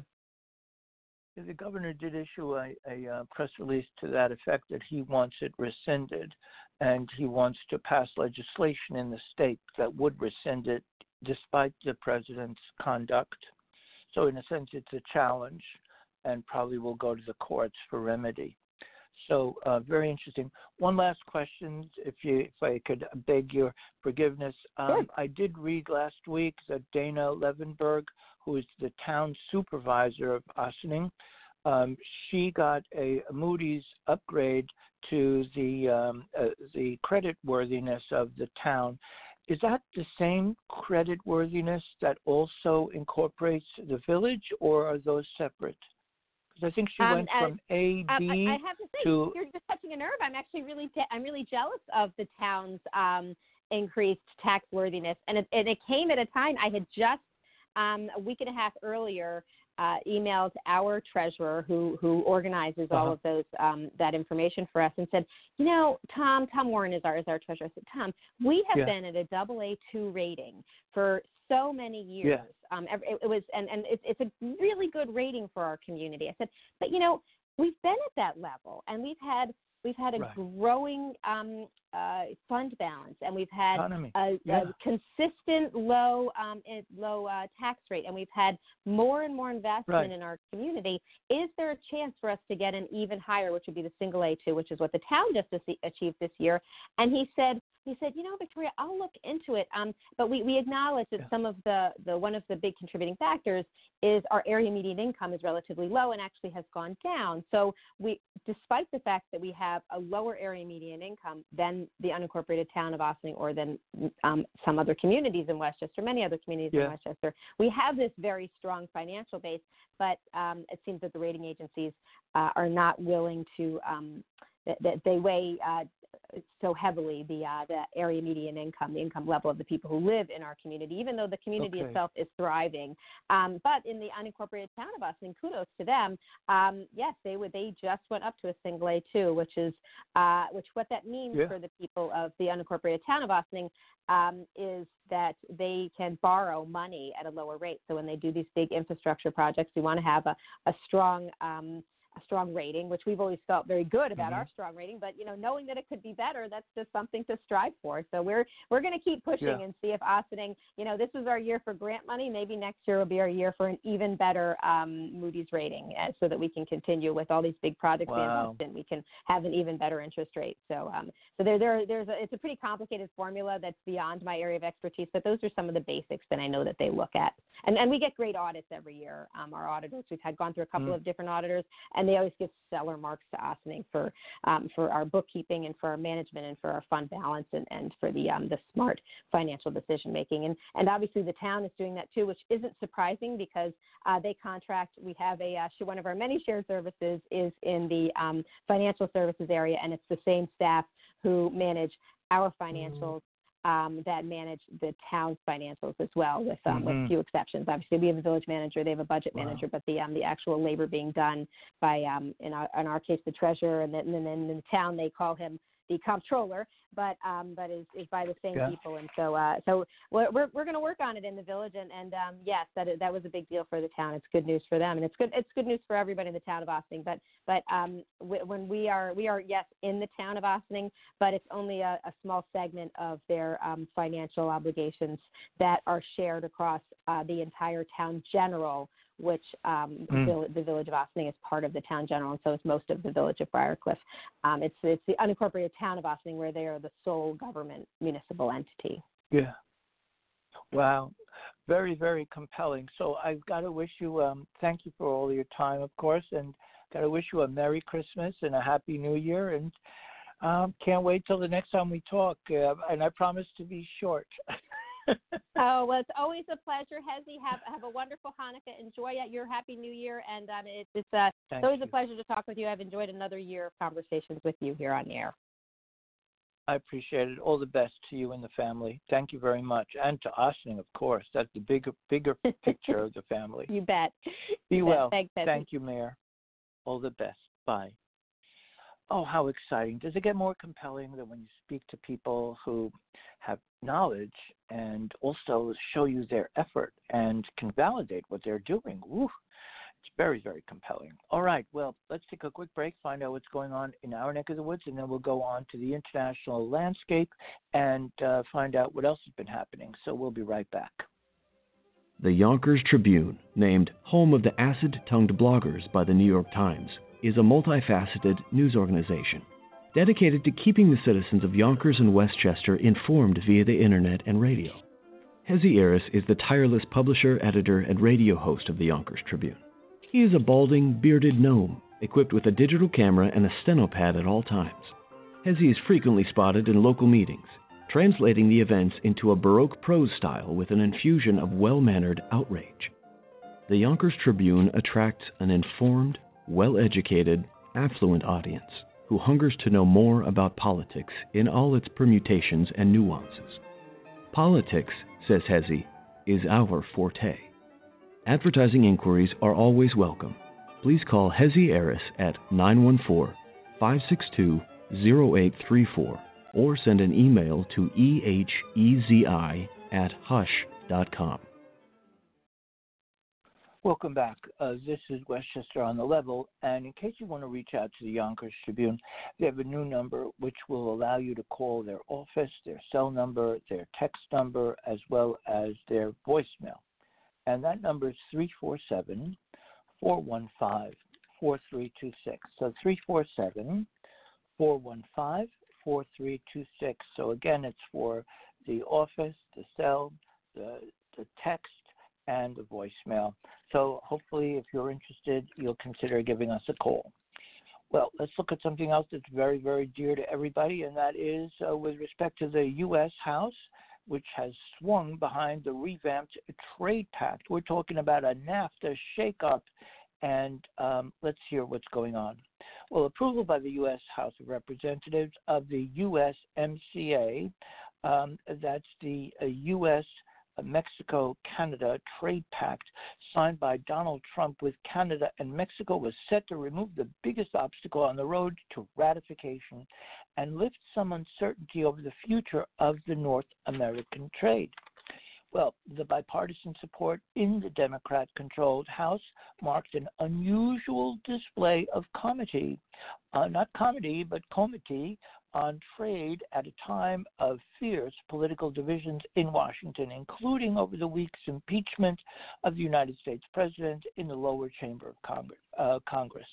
The governor did issue a, a uh, press release to that effect that he wants it rescinded, and he wants to pass legislation in the state that would rescind it despite the president's conduct. So in a sense, it's a challenge and probably will go to the courts for remedy. So uh, very interesting. One last question, if you, if I could beg your forgiveness. Um, sure. I did read last week that Dana Levenberg, who is the town supervisor of Ossining, um, she got a Moody's upgrade to the um, uh, the credit worthiness of the town. Is that the same credit worthiness that also incorporates the village, or are those separate? Because I think she um, went uh, from A, um, B I, I have to say, to. You're just touching a nerve. I'm actually really, je- I'm really jealous of the town's um, increased tax worthiness, and it, and it came at a time I had just um, a week and a half earlier. Uh, emailed our treasurer, who who organizes all Uh-huh. of those um, that information for us, and said, you know, Tom Tom Warren is our is our treasurer. I said, Tom, we have Yeah. been at a double A two rating for so many years. Yeah. Um, it, it was and and it's it's a really good rating for our community. I said, but you know, we've been at that level, and we've had we've had a Right. growing um, uh, fund balance, and we've had Economy. a, Yeah. a consistent low um, low uh, tax rate, and we've had more and more investment Right. in our community. Is there a chance for us to get an even higher, which would be the single A two, which is what the town just achieved this year? And he said, he said, you know, Victoria, I'll look into it. Um, but we, we acknowledge that Yeah. some of the, the one of the big contributing factors is our area median income is relatively low and actually has gone down. So we, despite the fact that we have a lower area median income than the unincorporated town of Ossining or than um, some other communities in Westchester, many other communities Yeah. in Westchester, we have this very strong financial base, but um, it seems that the rating agencies uh, are not willing to, um, that, that they weigh uh, so heavily the uh, the area median income, the income level of the people who live in our community, even though the community Okay. itself is thriving. Um, but in the unincorporated town of Ossining, kudos to them. Um, yes, they would. They just went up to a single A two, which is uh, which what that means Yeah. for the people of the unincorporated town of Ossining um, is that they can borrow money at a lower rate. So when they do these big infrastructure projects, we want to have a, a strong um, a strong rating, which we've always felt very good about Mhm. our strong rating. But you know, knowing that it could be better, that's just something to strive for. So we're we're going to keep pushing Yeah. and see if Ossining, you know, this is our year for grant money. Maybe next year will be our year for an even better um, Moody's rating, uh, so that we can continue with all these big projects we Wow. invest in. We can have an even better interest rate. So um, so there there there's a, it's a pretty complicated formula that's beyond my area of expertise. But those are some of the basics that I know that they look at. And and we get great audits every year. Um, our auditors, we've had gone through a couple Mm. of different auditors, and they always give stellar marks to Ossining for um, for our bookkeeping and for our management and for our fund balance and, and for the um, the smart financial decision making. And and obviously the town is doing that too, which isn't surprising because uh, they contract. We have a uh, one of our many shared services is in the um, financial services area, and it's the same staff who manage our financials. Um, that manage the town's financials as well, with um, Mhm. with few exceptions. Obviously, we have a village manager, they have a budget Wow. manager, but the um, the actual labor being done by, um, in our in our case, the treasurer, and then and then in the town they call him the comptroller, but um, but is, is by the same Yeah. people. And so uh, so we're we're, we're going to work on it in the village, and and um, yes, that is, that was a big deal for the town. It's good news for them, and it's good it's good news for everybody in the town of Ossining. But but um, w- when we are we are yes in the town of Ossining, but it's only a, a small segment of their um, financial obligations that are shared across uh, the entire town general, which um, Mm. vill- the village of Ossining is part of the town general, and so is most of the village of Briarcliff. Um, it's it's the unincorporated town of Ossining where they are the sole government municipal entity. Yeah. Wow. Very, very compelling. So I've got to wish you, um, thank you for all your time, of course, and got to wish you a Merry Christmas and a Happy New Year. And um, can't wait till the next time we talk. Uh, and I promise to be short. Oh, well, it's always a pleasure, Hezi. Have have a wonderful Hanukkah. Enjoy your Happy New Year, and um, it, it's uh, Thank it's always you. a pleasure to talk with you. I've enjoyed another year of conversations with you here on the air. I appreciate it. All the best to you and the family. Thank you very much. And to Ossining, of course. That's the bigger bigger picture of the family. You bet. Be You bet. well. Thanks, Hezi. Thank you, Mayor. All the best. Bye. Oh, how exciting. Does it get more compelling than when you speak to people who have knowledge and also show you their effort and can validate what they're doing? Woo. It's very, very compelling. All right, well, let's take a quick break, find out what's going on in our neck of the woods, and then we'll go on to the international landscape and uh, find out what else has been happening. So we'll be right back. The Yonkers Tribune, named home of the acid-tongued bloggers by the New York Times, is a multifaceted news organization dedicated to keeping the citizens of Yonkers and Westchester informed via the internet and radio. Hezi Aris is the tireless publisher, editor, and radio host of the Yonkers Tribune. He is a balding, bearded gnome, equipped with a digital camera and a stenopad at all times. Hezi is frequently spotted in local meetings, translating the events into a Baroque prose style with an infusion of well-mannered outrage. The Yonkers Tribune attracts an informed, well-educated, affluent audience who hungers to know more about politics in all its permutations and nuances. Politics, says Hezi, is our forte. Advertising inquiries are always welcome. Please call Hezi Aris at nine one four, five six two, zero eight three four or send an email to ehezi at hush dot com. Welcome back. Uh, this is Westchester on the Level, and in case you want to reach out to the Yonkers Tribune, they have a new number which will allow you to call their office, their cell number, their text number, as well as their voicemail. And that number is three four seven, four one five, four three two six. So three four seven, four one five, four three two six. So again, it's for the office, the cell, the, the text, and the voicemail. So hopefully, if you're interested, you'll consider giving us a call. Well, let's look at something else that's very, very dear to everybody, and that is uh, with respect to the U S House, which has swung behind the revamped trade pact. We're talking about a NAFTA shakeup, and um, let's hear what's going on. Well, approval by the U S House of Representatives of the U S M C A, um, that's the uh, U S Mexico-Canada Trade Pact signed by Donald Trump with Canada and Mexico, was set to remove the biggest obstacle on the road to ratification and lift some uncertainty over the future of the North American trade. Well, the bipartisan support in the Democrat-controlled House marked an unusual display of comity, uh, not comedy, but comity, on trade at a time of fierce political divisions in Washington, including over the week's impeachment of the United States president in the lower chamber of Congress. Uh, Congress.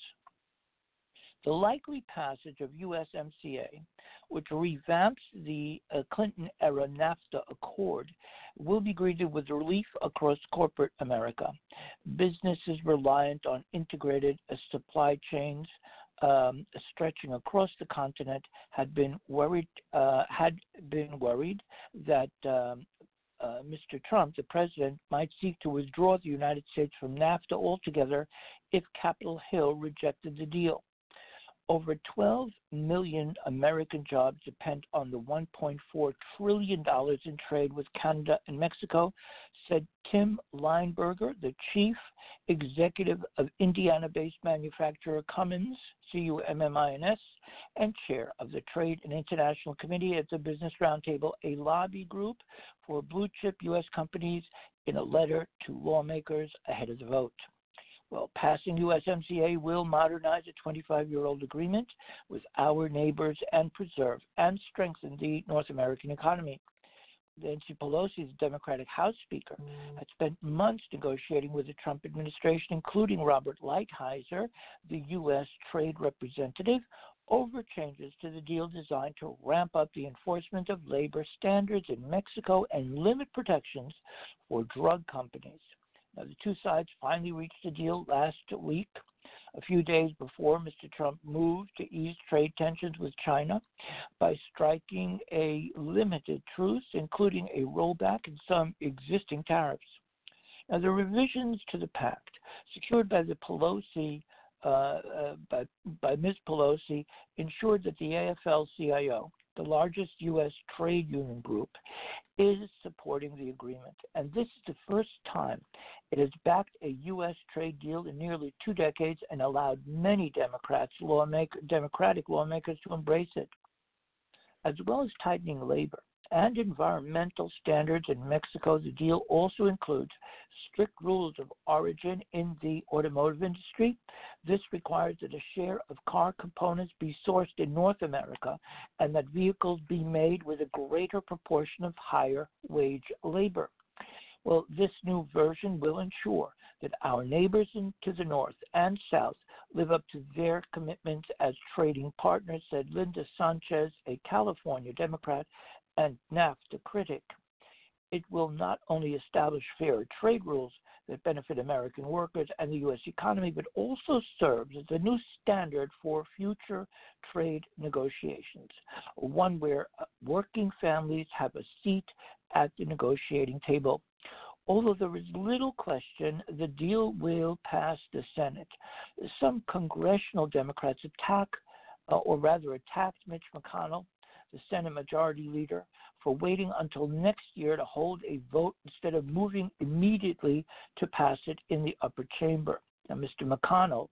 The likely passage of U S M C A, which revamps the uh, Clinton-era NAFTA accord, will be greeted with relief across corporate America. Businesses reliant on integrated uh, supply chains Um, stretching across the continent had been worried uh, had been worried that um, uh, Mister Trump, the president, might seek to withdraw the United States from NAFTA altogether if Capitol Hill rejected the deal. Over twelve million American jobs depend on the one point four trillion dollars in trade with Canada and Mexico, said Tim Lineberger, the chief executive of Indiana-based manufacturer Cummins, C U M M I N S, and chair of the Trade and International Committee at the Business Roundtable, a lobby group for blue-chip U S companies, in a letter to lawmakers ahead of the vote. Well, passing U S M C A will modernize a twenty-five-year-old agreement with our neighbors and preserve and strengthen the North American economy. Nancy Pelosi, the Democratic House Speaker, had spent months negotiating with the Trump administration, including Robert Lighthizer, the U S Trade Representative, over changes to the deal designed to ramp up the enforcement of labor standards in Mexico and limit protections for drug companies. Now, the two sides finally reached a deal last week, a few days before Mister Trump moved to ease trade tensions with China by striking a limited truce, including a rollback in some existing tariffs. Now, the revisions to the pact, secured by the Pelosi, uh, uh, by, by Miz Pelosi, ensured that the A F L C I O, the largest U S trade union group, is supporting the agreement. And this is the first time it has backed a U S trade deal in nearly two decades and allowed many Democrats, lawmaker, Democratic lawmakers to embrace it. As well as tightening labor and environmental standards in Mexico, the deal also includes strict rules of origin in the automotive industry. This requires that a share of car components be sourced in North America and that vehicles be made with a greater proportion of higher wage labor. Well, this new version will ensure that our neighbors in, to the north and south live up to their commitments as trading partners, said Linda Sanchez, a California Democrat and NAFTA critic. It will not only establish fairer trade rules that benefit American workers and the U S economy, but also serves as a new standard for future trade negotiations, one where working families have a seat at the negotiating table. Although there is little question the deal will pass the Senate, some congressional Democrats attack, uh, or rather attacked Mitch McConnell, the Senate Majority Leader, for waiting until next year to hold a vote instead of moving immediately to pass it in the upper chamber. Now, Mister McConnell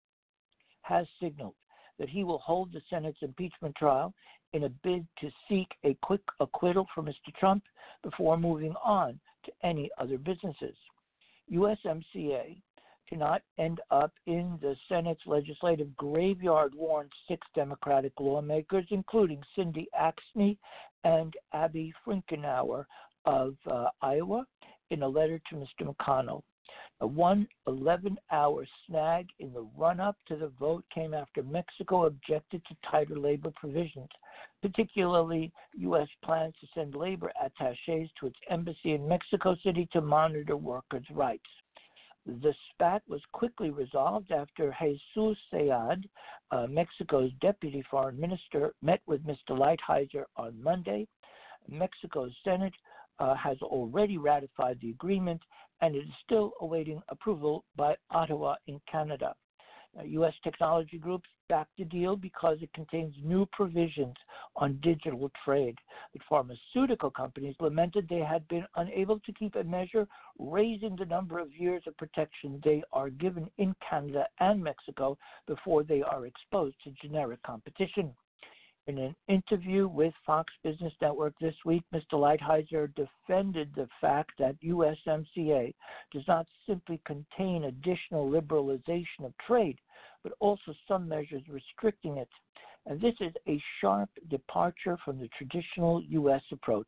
has signaled that he will hold the Senate's impeachment trial in a bid to seek a quick acquittal for Mister Trump before moving on to any other businesses. U S M C A cannot end up in the Senate's legislative graveyard, warned six Democratic lawmakers, including Cindy Axne and Abby Finkenauer of uh, Iowa, in a letter to Mister McConnell. A one eleven-hour snag in the run-up to the vote came after Mexico objected to tighter labor provisions, particularly U S plans to send labor attachés to its embassy in Mexico City to monitor workers' rights. The spat was quickly resolved after Jesus Sayad, uh, Mexico's deputy foreign minister, met with Mister Lighthizer on Monday. Mexico's Senate uh, has already ratified the agreement, and it is still awaiting approval by Ottawa in Canada. Uh, U S technology groups backed the deal because it contains new provisions on digital trade. But pharmaceutical companies lamented they had been unable to keep a measure raising the number of years of protection they are given in Canada and Mexico before they are exposed to generic competition. In an interview with Fox Business Network this week, Mister Lighthizer defended the fact that U S M C A does not simply contain additional liberalization of trade, but also some measures restricting it. And this is a sharp departure from the traditional U S approach.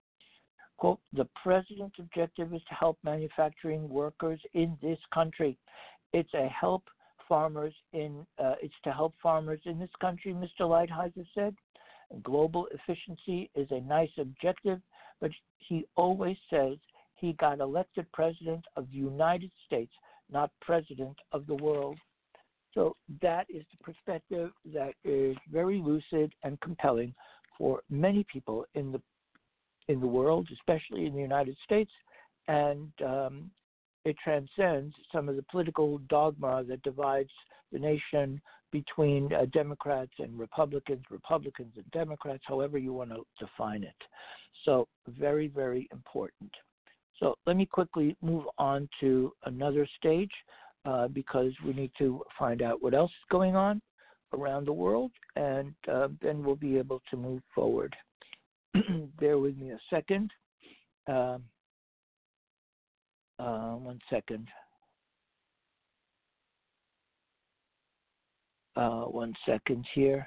Quote, the president's objective is to help manufacturing workers in this country. It's a help farmers in uh, it's to help farmers in this country, Mister Lighthizer said. Global efficiency is a nice objective, but he always says he got elected president of the United States, not president of the world. So that is the perspective that is very lucid and compelling for many people in the in the world, especially in the United States, and um, it transcends some of the political dogma that divides the nation between uh, Democrats and Republicans, Republicans and Democrats, however you want to define it. So very, very important. So let me quickly move on to another stage uh, because we need to find out what else is going on around the world, and uh, then we'll be able to move forward. Bear with me a second. Um, Uh, one second. Uh, one second here.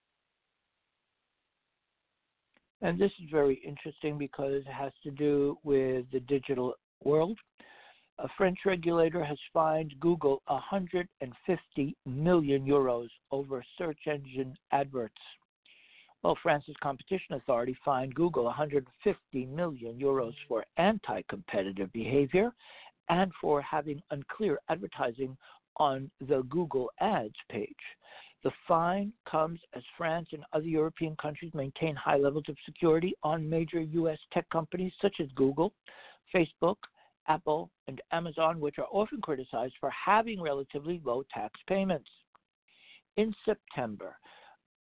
And this is very interesting because it has to do with the digital world. A French regulator has fined Google one hundred fifty million euros over search engine adverts. Well, France's competition authority fined Google one hundred fifty million euros for anti-competitive behavior and for having unclear advertising on the Google Ads page. The fine comes as France and other European countries maintain high levels of security on major U S tech companies such as Google, Facebook, Apple, and Amazon, which are often criticized for having relatively low tax payments. In September,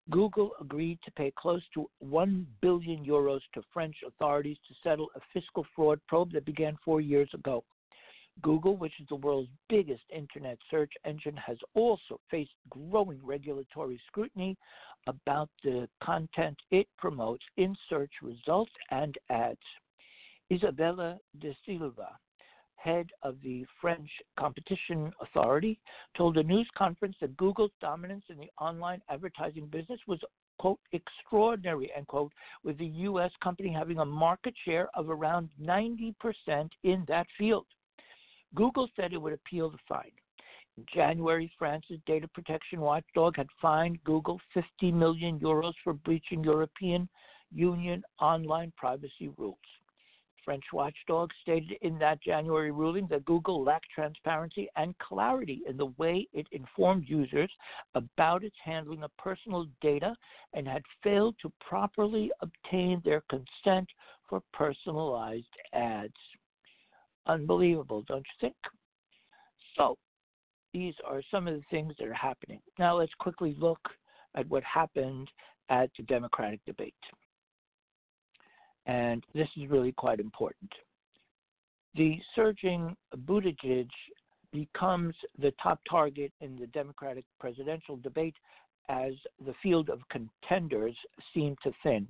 Google agreed to pay close to one billion euros to French authorities to settle a fiscal fraud probe that began four years ago. Google, which is the world's biggest internet search engine, has also faced growing regulatory scrutiny about the content it promotes in search results and ads. Isabella de Silva, head of the French Competition Authority, told a news conference that Google's dominance in the online advertising business was, quote, extraordinary, end quote, with the U S company having a market share of around ninety percent in that field. Google said it would appeal the fine. In January, France's data protection watchdog had fined Google fifty million euros for breaching European Union online privacy rules. French watchdog stated in that January ruling that Google lacked transparency and clarity in the way it informed users about its handling of personal data and had failed to properly obtain their consent for personalized ads. Unbelievable, don't you think? So, these are some of the things that are happening. Now let's quickly look at what happened at the Democratic debate. And this is really quite important. The surging Buttigieg becomes the top target in the Democratic presidential debate as the field of contenders seem to thin.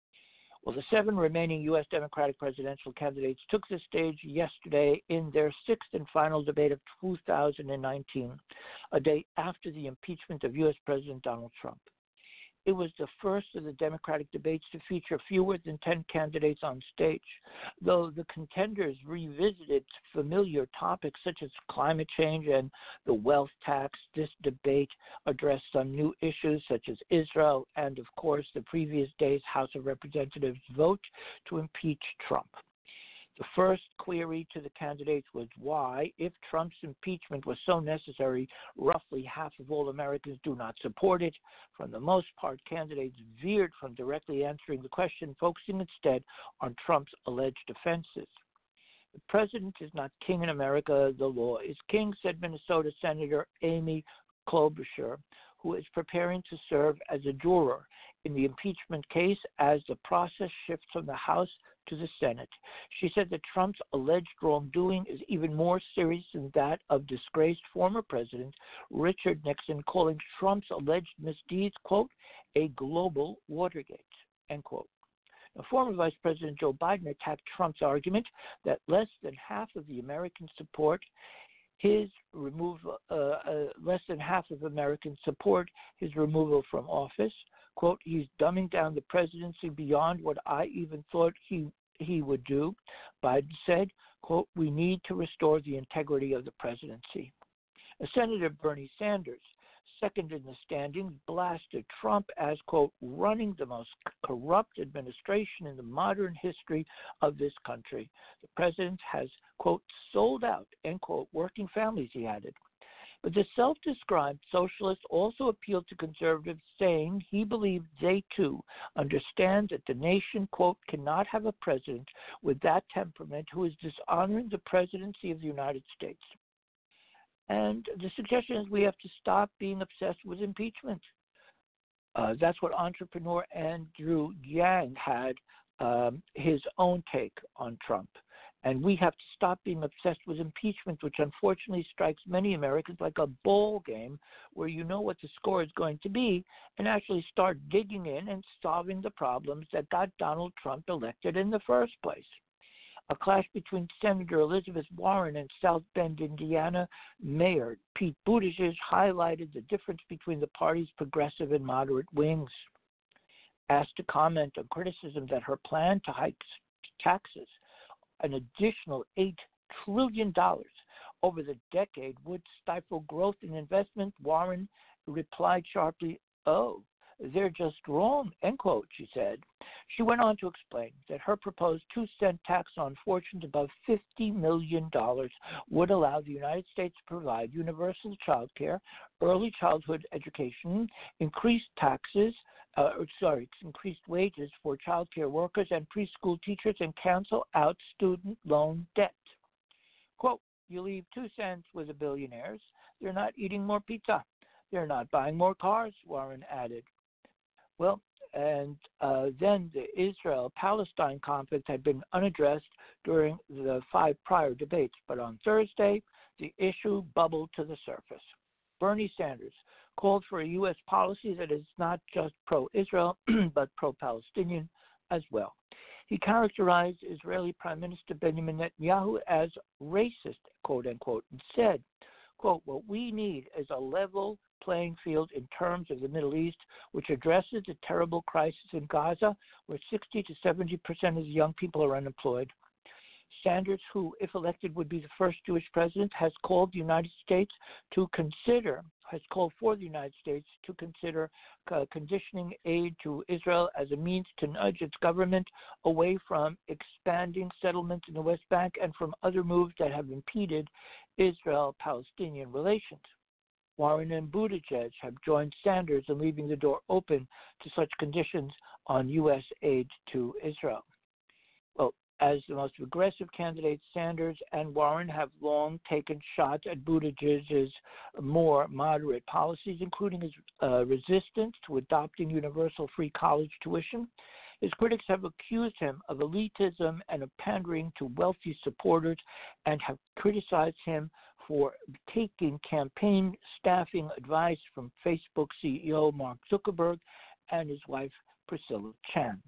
Well, the seven remaining U S Democratic presidential candidates took the stage yesterday in their sixth and final debate of two thousand nineteen, a day after the impeachment of U S President Donald Trump. It was the first of the Democratic debates to feature fewer than ten candidates on stage, though the contenders revisited familiar topics such as climate change and the wealth tax. This debate addressed some new issues such as Israel and, of course, the previous day's House of Representatives vote to impeach Trump. The first query to the candidates was why, if Trump's impeachment was so necessary, roughly half of all Americans do not support it. For the most part, candidates veered from directly answering the question, focusing instead on Trump's alleged offenses. The president is not king in America. The law is king, said Minnesota Senator Amy Klobuchar, who is preparing to serve as a juror in the impeachment case as the process shifts from the House to the Senate. She said that Trump's alleged wrongdoing is even more serious than that of disgraced former President Richard Nixon, calling Trump's alleged misdeeds, quote, a global Watergate, end quote. Now, former Vice President Joe Biden attacked Trump's argument that less than half of the Americans support his removal, uh, uh, less than half of Americans support his removal from office. Quote, he's dumbing down the presidency beyond what I even thought he he would do. Biden said, quote, we need to restore the integrity of the presidency. Senator Bernie Sanders, second in the standings, blasted Trump as, quote, running the most corrupt administration in the modern history of this country. The president has, quote, sold out, end quote, working families, he added. But the self-described socialist also appealed to conservatives, saying he believed they, too, understand that the nation, quote, cannot have a president with that temperament who is dishonoring the presidency of the United States. And the suggestion is we have to stop being obsessed with impeachment. Uh, that's what entrepreneur Andrew Yang had um, his own take on Trump. And we have to stop being obsessed with impeachment, which unfortunately strikes many Americans like a ball game where you know what the score is going to be and actually start digging in and solving the problems that got Donald Trump elected in the first place. A clash between Senator Elizabeth Warren and South Bend, Indiana Mayor Pete Buttigieg highlighted the difference between the party's progressive and moderate wings. Asked to comment on criticism that her plan to hike taxes an additional eight trillion dollars over the decade would stifle growth and investment, Warren replied sharply, oh, they're just wrong, end quote, she said. She went on to explain that her proposed two-cent tax on fortunes above fifty million dollars would allow the United States to provide universal child care, early childhood education, increased taxes, uh, sorry, increased wages for child care workers and preschool teachers, and cancel out student loan debt. Quote, you leave two cents with the billionaires. They're not eating more pizza. They're not buying more cars, Warren added. Well, and uh, then the Israel-Palestine conflict had been unaddressed during the five prior debates, but on Thursday, the issue bubbled to the surface. Bernie Sanders called for a U S policy that is not just pro-Israel, but pro-Palestinian as well. He characterized Israeli Prime Minister Benjamin Netanyahu as racist, quote-unquote, and said, quote, what we need is a level playing field in terms of the Middle East, which addresses the terrible crisis in Gaza, where sixty to seventy percent of the young people are unemployed. Sanders, who, if elected, would be the first Jewish president, has called the United States to consider, has called for the United States to consider uh, conditioning aid to Israel as a means to nudge its government away from expanding settlements in the West Bank and from other moves that have impeded Israel-Palestinian relations. Warren and Buttigieg have joined Sanders in leaving the door open to such conditions on U S aid to Israel. Well, as the most aggressive candidates, Sanders and Warren have long taken shots at Buttigieg's more moderate policies, including his uh, resistance to adopting universal free college tuition. His critics have accused him of elitism and of pandering to wealthy supporters and have criticized him for taking campaign staffing advice from Facebook C E O Mark Zuckerberg and his wife Priscilla Chan.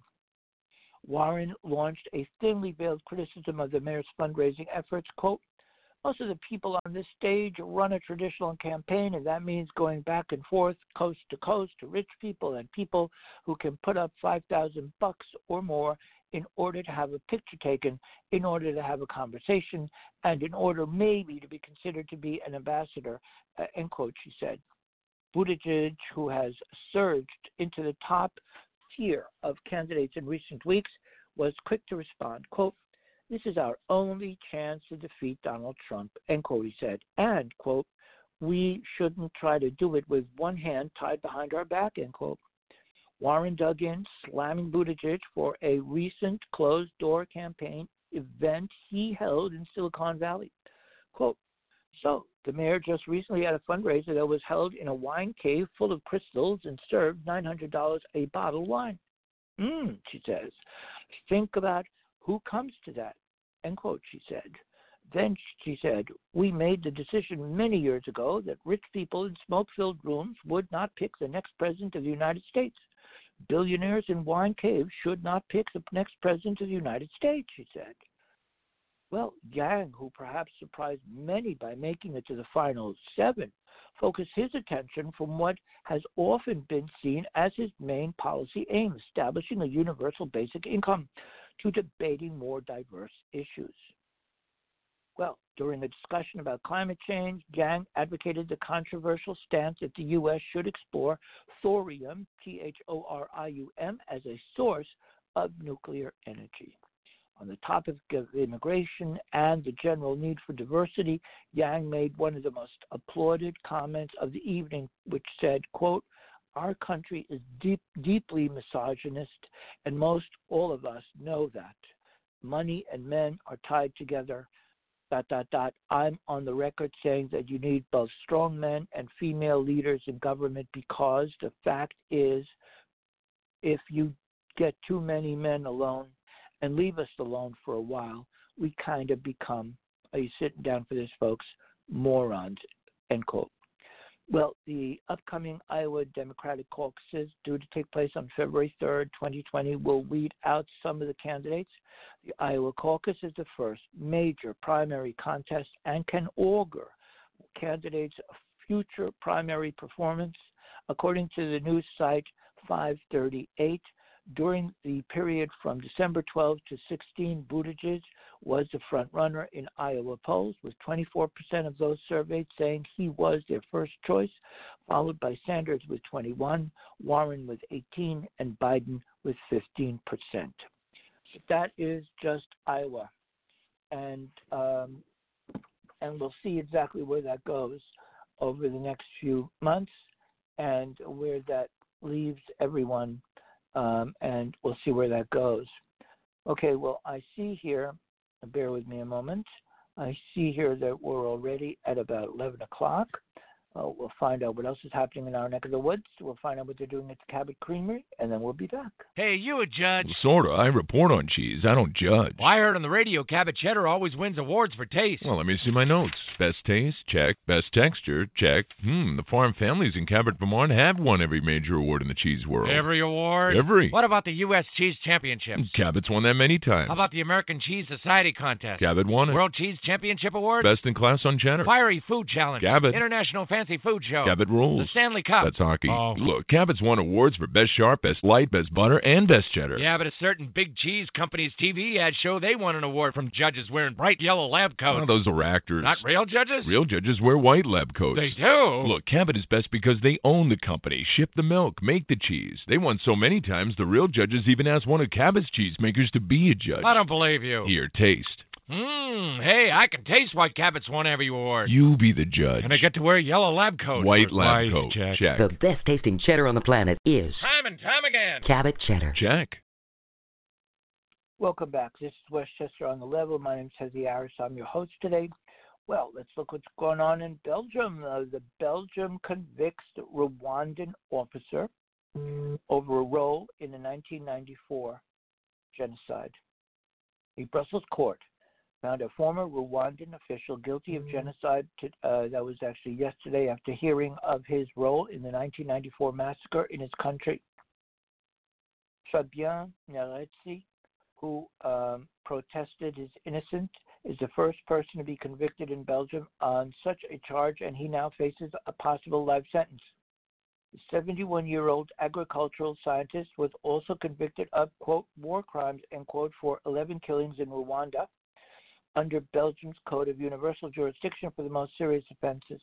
Warren launched a thinly veiled criticism of the mayor's fundraising efforts. Quote, most of the people on this stage run a traditional campaign, and that means going back and forth, coast to coast, to rich people and people who can put up five thousand bucks or more in order to have a picture taken, in order to have a conversation, and in order maybe to be considered to be an ambassador, uh, end quote, she said. Buttigieg, who has surged into the top tier of candidates in recent weeks, was quick to respond, quote, this is our only chance to defeat Donald Trump, end quote, he said, and, quote, we shouldn't try to do it with one hand tied behind our back, end quote. Warren dug in, slamming Buttigieg for a recent closed-door campaign event he held in Silicon Valley. Quote, so the mayor just recently had a fundraiser that was held in a wine cave full of crystals and served nine hundred dollars a bottle of wine. Hmm, she says. Think about who comes to that, end quote, she said. Then she said, we made the decision many years ago that rich people in smoke-filled rooms would not pick the next president of the United States. Billionaires in wine caves should not pick the next president of the United States, she said. Well, Yang, who perhaps surprised many by making it to the final seven, focused his attention from what has often been seen as his main policy aim, establishing a universal basic income, to debating more diverse issues. Well, during a discussion about climate change, Yang advocated the controversial stance that the U S should explore thorium, T H O R I U M, as a source of nuclear energy. On the topic of immigration and the general need for diversity, Yang made one of the most applauded comments of the evening, which said, quote, our country is deep, deeply misogynist, and most all of us know that. Money and men are tied together. Dot, dot, dot. I'm on the record saying that you need both strong men and female leaders in government because the fact is, if you get too many men alone and leave us alone for a while, we kind of become, are you sitting down for this, folks, morons, end quote. Well, the upcoming Iowa Democratic caucuses, due to take place on February third, twenty twenty, will weed out some of the candidates. The Iowa caucus is the first major primary contest and can augur candidates' future primary performance. According to the news site five thirty-eight, during the period from December twelfth to sixteenth, Buttigieg was the front runner in Iowa polls, with twenty-four percent of those surveyed saying he was their first choice, followed by Sanders with twenty-one, Warren with eighteen, and Biden with fifteen percent. So that is just Iowa, and um, and we'll see exactly where that goes over the next few months, and where that leaves everyone. Um, and we'll see where that goes. Okay, well, I see here, bear with me a moment, I see here that we're already at about eleven o'clock. Uh, we'll find out what else is happening in our neck of the woods. We'll find out what they're doing at the Cabot Creamery, and then we'll be back. Hey, you a judge? Well, sorta. I report on cheese. I don't judge. Well, I heard on the radio Cabot Cheddar always wins awards for taste. Well, let me see my notes. Best taste? Check. Best texture? Check. Hmm, the farm families in Cabot, Vermont have won every major award in the cheese world. Every award? Every. What about the U S Cheese Championships? Cabot's won that many times. How about the American Cheese Society Contest? Cabot won it. World Cheese Championship Award? Best in class on cheddar. Fiery Food Challenge. Cabot. International Fancy Food Show. Cabot rules. The Stanley Cup. That's hockey. Oh. Look, Cabot's won awards for best sharp, best light, best butter, and best cheddar. Yeah, but a certain big cheese company's T V ad show they won an award from judges wearing bright yellow lab coats. Oh, those are actors. Not real judges? Real judges wear white lab coats. They do? Look, Cabot is best because they own the company, ship the milk, make the cheese. They won so many times, the real judges even asked one of Cabot's cheesemakers to be a judge. I don't believe you. Here, taste. Mmm, hey, I can taste why Cabot's won every award. You be the judge. And I get to wear yellow lab coat. White lab Right, coat. Check. Check. The best tasting cheddar on the planet is Time and time again. Cabot Cheddar. Check. Welcome back. This is Westchester on the Level. My name is Hezi Harris. I'm your host today. Well, let's look what's going on in Belgium. Uh, the Belgium convicts the Rwandan officer over a role in the nineteen ninety-four genocide. A Brussels court found a former Rwandan official guilty of genocide. To, uh, that was actually yesterday after hearing of his role in the nineteen ninety-four massacre in his country. Fabien Nyeretse, who um, protested his innocence, is the first person to be convicted in Belgium on such a charge, and he now faces a possible life sentence. The seventy-one-year-old agricultural scientist was also convicted of, quote, war crimes, end quote, for eleven killings in Rwanda under Belgium's Code of Universal Jurisdiction for the most serious offenses.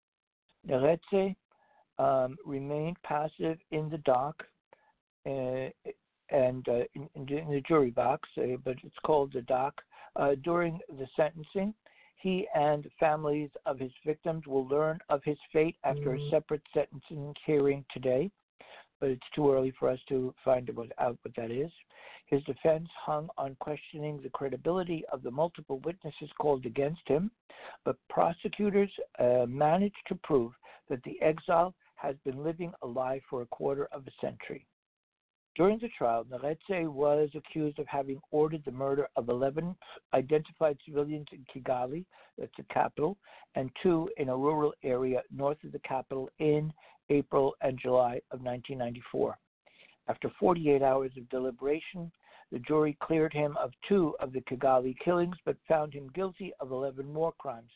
Nyeretse um, remained passive in the dock uh, and uh, in, in the jury box, uh, but it's called the dock. Uh, during the sentencing, he and families of his victims will learn of his fate after a separate sentencing hearing today, but it's too early for us to find out what that is. His defense hung on questioning the credibility of the multiple witnesses called against him, but prosecutors uh, managed to prove that the exile has been living a lie for a quarter of a century. During the trial, Nyeretse was accused of having ordered the murder of eleven identified civilians in Kigali, that's the capital, and two in a rural area north of the capital in April and July of nineteen ninety-four. After forty-eight hours of deliberation, the jury cleared him of two of the Kigali killings, but found him guilty of eleven more crimes.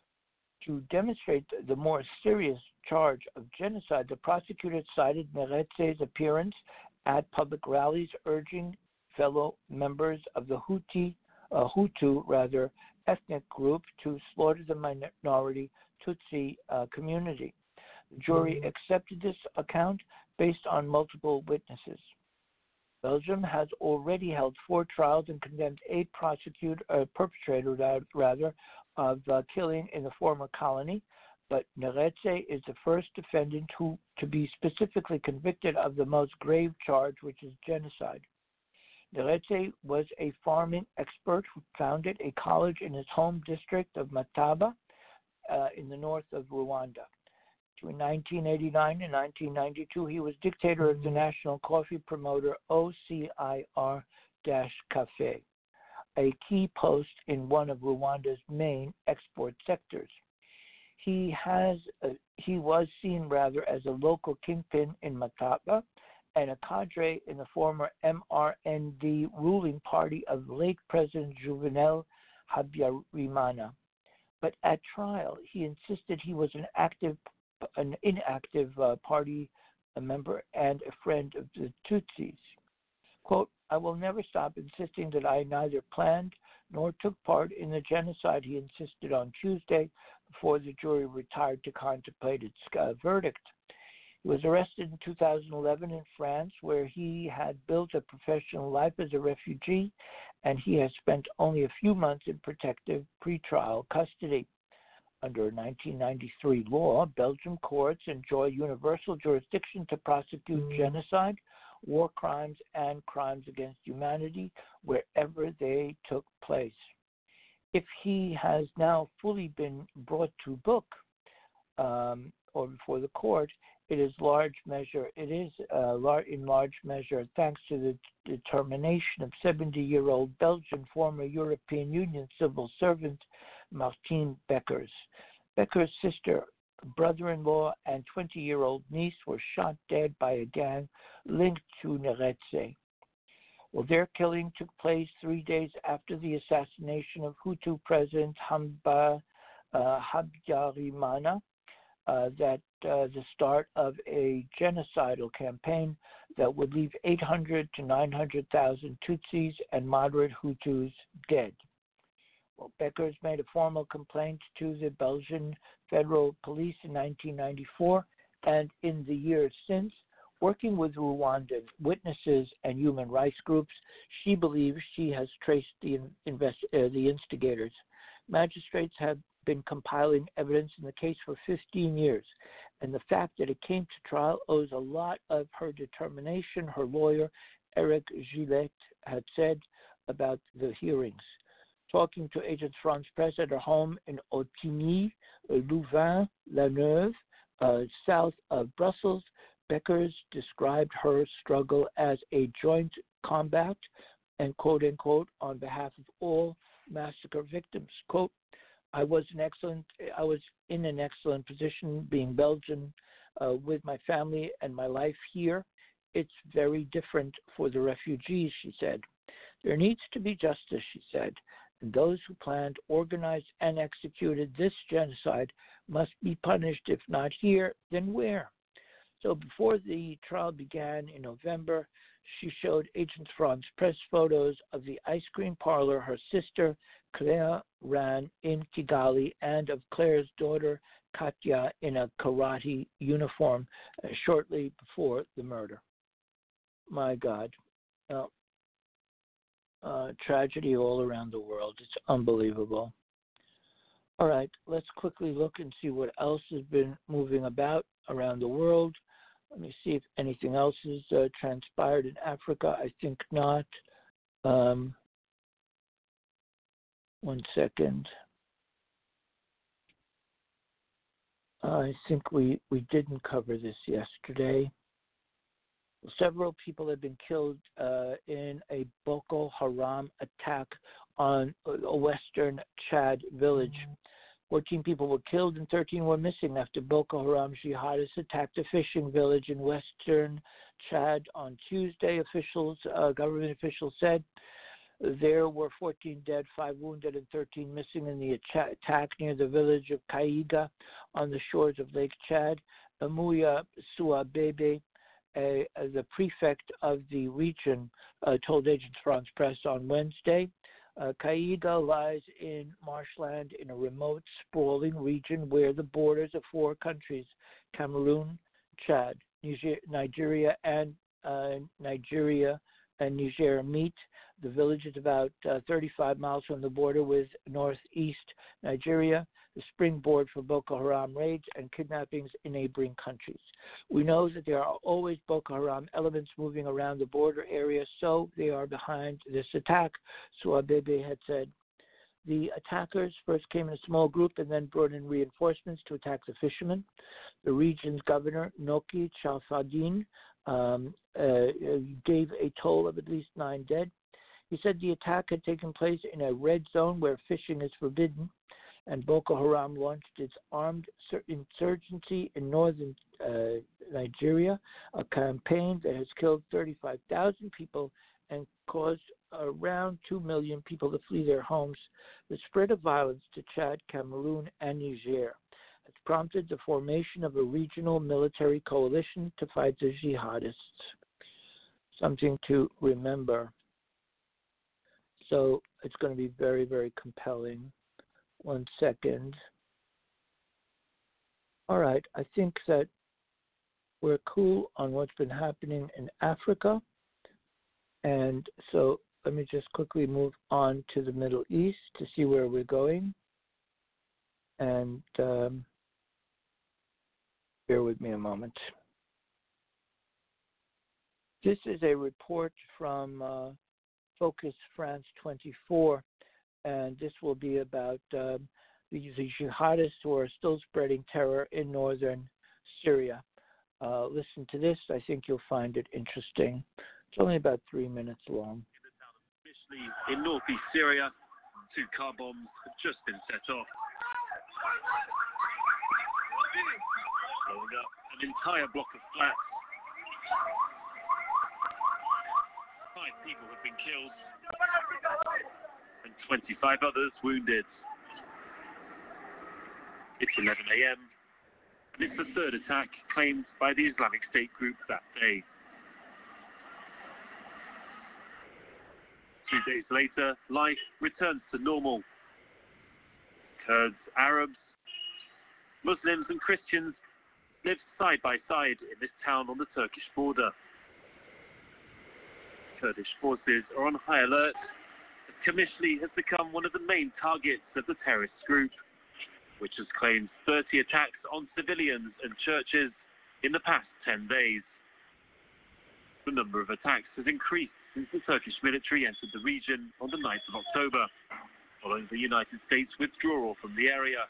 To demonstrate the more serious charge of genocide, the prosecutors cited Nyeretse's appearance at public rallies urging fellow members of the Hutu, uh, Hutu rather, ethnic group to slaughter the minority Tutsi uh, community. The jury accepted this account based on multiple witnesses. Belgium has already held four trials and condemned eight prosecutor, uh, perpetrators rather, of uh, killing in the former colony, but Nyeretse is the first defendant who to be specifically convicted of the most grave charge, which is genocide. Nyeretse was a farming expert who founded a college in his home district of Mataba uh, in the north of Rwanda. Between nineteen eighty-nine and nineteen ninety-two, he was dictator of the national coffee promoter O C I R Cafe, a key post in one of Rwanda's main export sectors. He has uh, he was seen rather as a local kingpin in Mataba and a cadre in the former M R N D ruling party of late President Juvenal Habyarimana. But at trial, he insisted he was an active, an inactive uh, party a member and a friend of the Tutsis. Quote, I will never stop insisting that I neither planned nor took part in the genocide, he insisted on Tuesday before the jury retired to contemplate its uh, verdict. He was arrested in two thousand eleven in France, where he had built a professional life as a refugee, and he has spent only a few months in protective pretrial custody. Under nineteen ninety-three law, Belgian courts enjoy universal jurisdiction to prosecute mm-hmm. genocide, war crimes, and crimes against humanity wherever they took place. If he has now fully been brought to book, um, or before the court, it is large measure. It is uh, lar- in large measure thanks to the determination of seventy-year-old Belgian former European Union civil servant Martine Beckers. Beckers' sister, brother-in-law, and twenty-year-old niece were shot dead by a gang linked to Neretse. Well, their killing took place three days after the assassination of Hutu President Hamba uh, Habyarimana, uh, that uh, the start of a genocidal campaign that would leave eight hundred to nine hundred thousand Tutsis and moderate Hutus dead. Well, Beckers made a formal complaint to the Belgian Federal Police in nineteen ninety-four, and in the years since, working with Rwandan witnesses and human rights groups, she believes she has traced the, invest, uh, the instigators. Magistrates have been compiling evidence in the case for fifteen years, and the fact that it came to trial owes a lot of her determination, her lawyer, Eric Gillette, had said about the hearings. Talking to Agence France Presse at her home in Otigny, Louvain, La Neuve, uh, south of Brussels, Beckers described her struggle as a joint combat and, quote unquote, on behalf of all massacre victims. Quote, I was an excellent, I was in an excellent position being Belgian uh, with my family and my life here. It's very different for the refugees, she said. There needs to be justice, she said, and those who planned, organized, and executed this genocide must be punished, if not here, then where? So before the trial began in November, she showed Agence France Presse photos of the ice cream parlor her sister, Claire, ran in Kigali, and of Claire's daughter, Katya, in a karate uniform uh, shortly before the murder. My God. Well, uh, tragedy all around the world. It's unbelievable. All right, let's quickly look and see what else has been moving about around the world. Let me see if anything else has uh, transpired in Africa. I think not. Um, one second. I think we, we didn't cover this yesterday. Several people have been killed uh, in a Boko Haram attack on a western Chad village. fourteen people were killed and thirteen were missing after Boko Haram jihadists attacked a fishing village in western Chad on Tuesday. Officials, uh, government officials said there were fourteen dead, five wounded, and thirteen missing in the attack near the village of Kaiga on the shores of Lake Chad. Amuya Suabebe, a, a, the prefect of the region, uh, told Agence France Presse on Wednesday. Uh, Kaiga lies in marshland in a remote, sprawling region where the borders of four countries, Cameroon, Chad, Niger, Nigeria, and uh, Nigeria and Niger meet. The village is about uh, thirty-five miles from the border with northeast Nigeria, the springboard for Boko Haram raids and kidnappings in neighboring countries. We know that there are always Boko Haram elements moving around the border area, so they are behind this attack, Suabebe had said. The attackers first came in a small group and then brought in reinforcements to attack the fishermen. The region's governor, Noki Chalfadine, um, uh, gave a toll of at least nine dead. He said the attack had taken place in a red zone where fishing is forbidden, and Boko Haram launched its armed insurgency in northern uh, Nigeria, a campaign that has killed thirty-five thousand people and caused around two million people to flee their homes. The spread of violence to Chad, Cameroon, and Niger has prompted the formation of a regional military coalition to fight the jihadists. Something to remember. So it's going to be very, very compelling. One second. All right, I think that we're cool on what's been happening in Africa. And so let me just quickly move on to the Middle East to see where we're going. And um, bear with me a moment. This is a report from uh, Focus France twenty-four, and this will be about uh, these are jihadists who are still spreading terror in northern Syria. Uh, listen to this. I think you'll find it interesting. It's only about three minutes long. In northeast Syria, two car bombs have just been set off, blowing up an entire block of flats. Five people have been killed and twenty-five others wounded. It's eleven a.m. and it's the third attack claimed by the Islamic State group that day. Two days later, life returns to normal. Kurds, Arabs, Muslims and Christians live side by side in this town on the Turkish border. Kurdish forces are on high alert as Qamishli has become one of the main targets of the terrorist group, which has claimed thirty attacks on civilians and churches in the past ten days. The number of attacks has increased since the Turkish military entered the region on the ninth of October, following the United States withdrawal from the area.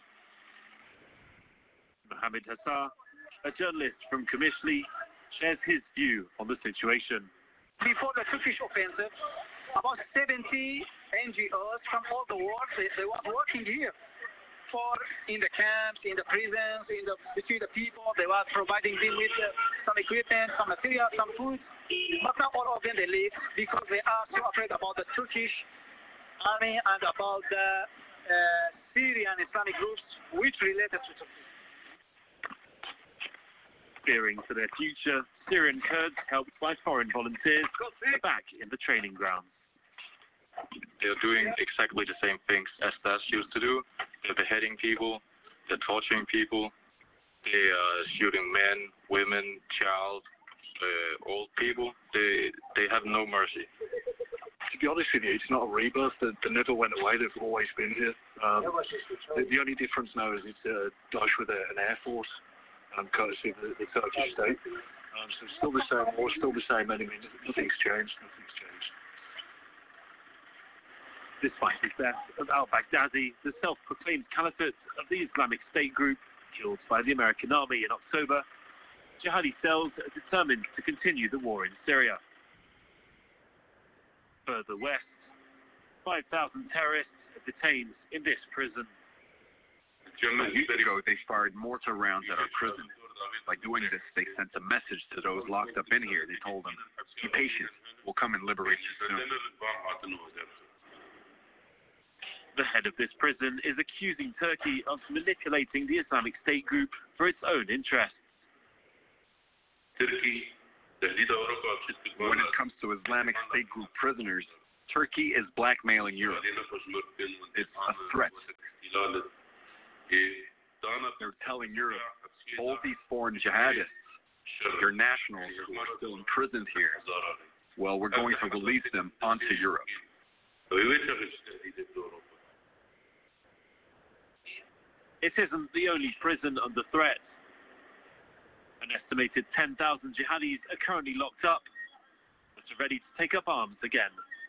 Mohammed Hassar, a journalist from Qamishli, shares his view on the situation. Before the Turkish offensive, about seventy N G Os from all the world, they, they were working here. For in the camps, in the prisons, in the between the people, they were providing them with uh, some equipment, some material, some food. But now all of them they leave because they are so afraid about the Turkish army and about the uh, Syrian Islamic groups which related to Turkey. Fearing for their future, Syrian Kurds, helped by foreign volunteers, are back in the training grounds. They're doing exactly the same things as Daesh used to do. They're beheading people, they're torturing people, they are shooting men, women, child, uh, old people. They they have no mercy. To be honest with you, it's not a rebirth. They, they never went away. They've always been here. Um, the, the only difference now is it's uh, Daesh with a, an air force, um, courtesy of the, the Turkish state. Um, so it's still the same war, still the same enemy. Nothing's changed. Nothing's changed. Despite the death of al-Baghdadi, the self-proclaimed caliphate of the Islamic State group, killed by the American army in October, jihadi cells are determined to continue the war in Syria. Further west, five thousand terrorists are detained in this prison. A week ago, they fired mortar rounds at our prison. By doing this, they sent a message to those locked up in here. They told them, be patient, we'll come and liberate you soon. The head of this prison is accusing Turkey of manipulating the Islamic State group for its own interests. When it comes to Islamic State group prisoners, Turkey is blackmailing Europe. It's a threat. They're telling Europe, all these foreign jihadists, your nationals who are still imprisoned here, well, we're going to release them onto Europe. It isn't the only prison under threat. An estimated ten thousand jihadis are currently locked up, but are ready to take up arms again.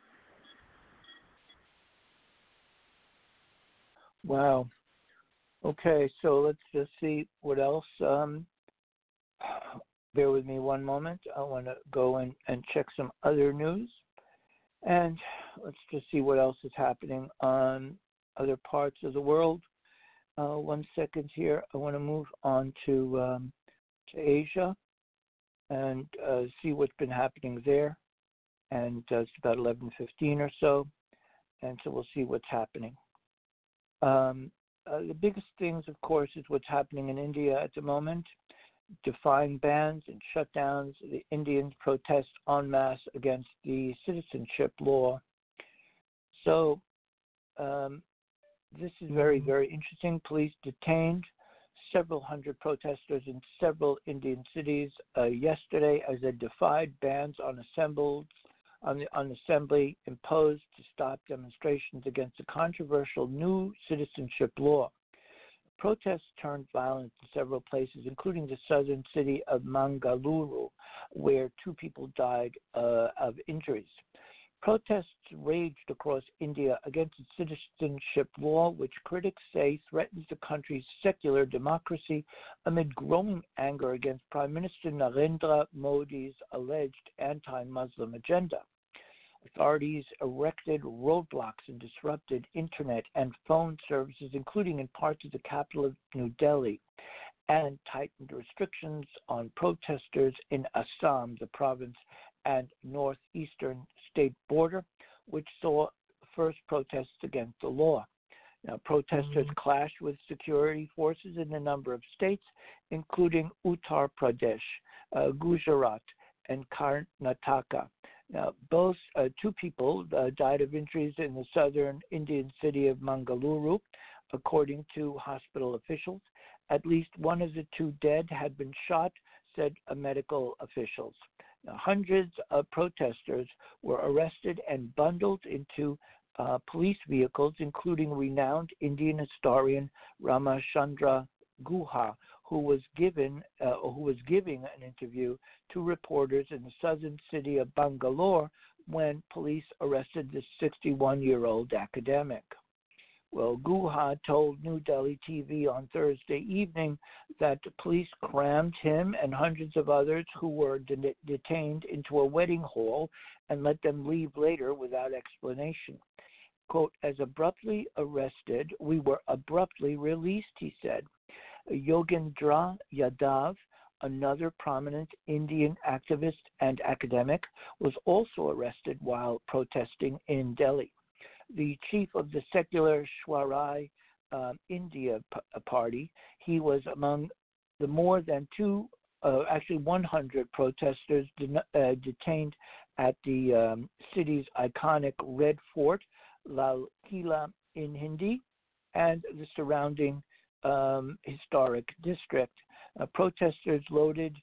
Wow. Okay, so let's just see what else. Um, bear with me one moment. I want to go in and check some other news. And let's just see what else is happening on other parts of the world. Uh, one second here. I want to move on to um, to Asia and uh, see what's been happening there. And uh, it's about eleven fifteen or so, and so we'll see what's happening. Um, uh, the biggest things, of course, is what's happening in India at the moment. Defying bans and shutdowns, the Indians protest en masse against the citizenship law. So um, this is very, very interesting. Police detained several hundred protesters in several Indian cities uh, yesterday as they defied bans on assembled on the on assembly imposed to stop demonstrations against a controversial new citizenship law. Protests turned violent in several places, including the southern city of Mangaluru, where two people died uh, of injuries. Protests raged across India against its citizenship law, which critics say threatens the country's secular democracy amid growing anger against Prime Minister Narendra Modi's alleged anti-Muslim agenda. Authorities erected roadblocks and disrupted internet and phone services, including in parts of the capital of New Delhi, and tightened restrictions on protesters in Assam, the province and northeastern state border, which saw first protests against the law. Now, protesters mm-hmm. clashed with security forces in a number of states, including Uttar Pradesh, uh, Gujarat, and Karnataka. Now, both uh, two people uh, died of injuries in the southern Indian city of Mangaluru, according to hospital officials. At least one of the two dead had been shot, said uh, medical officials. Now, hundreds of protesters were arrested and bundled into uh, police vehicles, including renowned Indian historian Ramachandra Guha, who was given, uh, who was giving an interview to reporters in the southern city of Bangalore when police arrested the sixty-one-year-old academic. Well, Guha told New Delhi T V on Thursday evening that the police crammed him and hundreds of others who were de- detained into a wedding hall and let them leave later without explanation. Quote, as abruptly arrested, we were abruptly released, he said. Yogendra Yadav, another prominent Indian activist and academic, was also arrested while protesting in Delhi. The chief of the secular Swaraj uh, India p- party, he was among the more than two, uh, actually one hundred protesters de- uh, detained at the um, city's iconic Red Fort, Lal Kila in Hindi, and the surrounding um, historic district. Uh, protesters loaded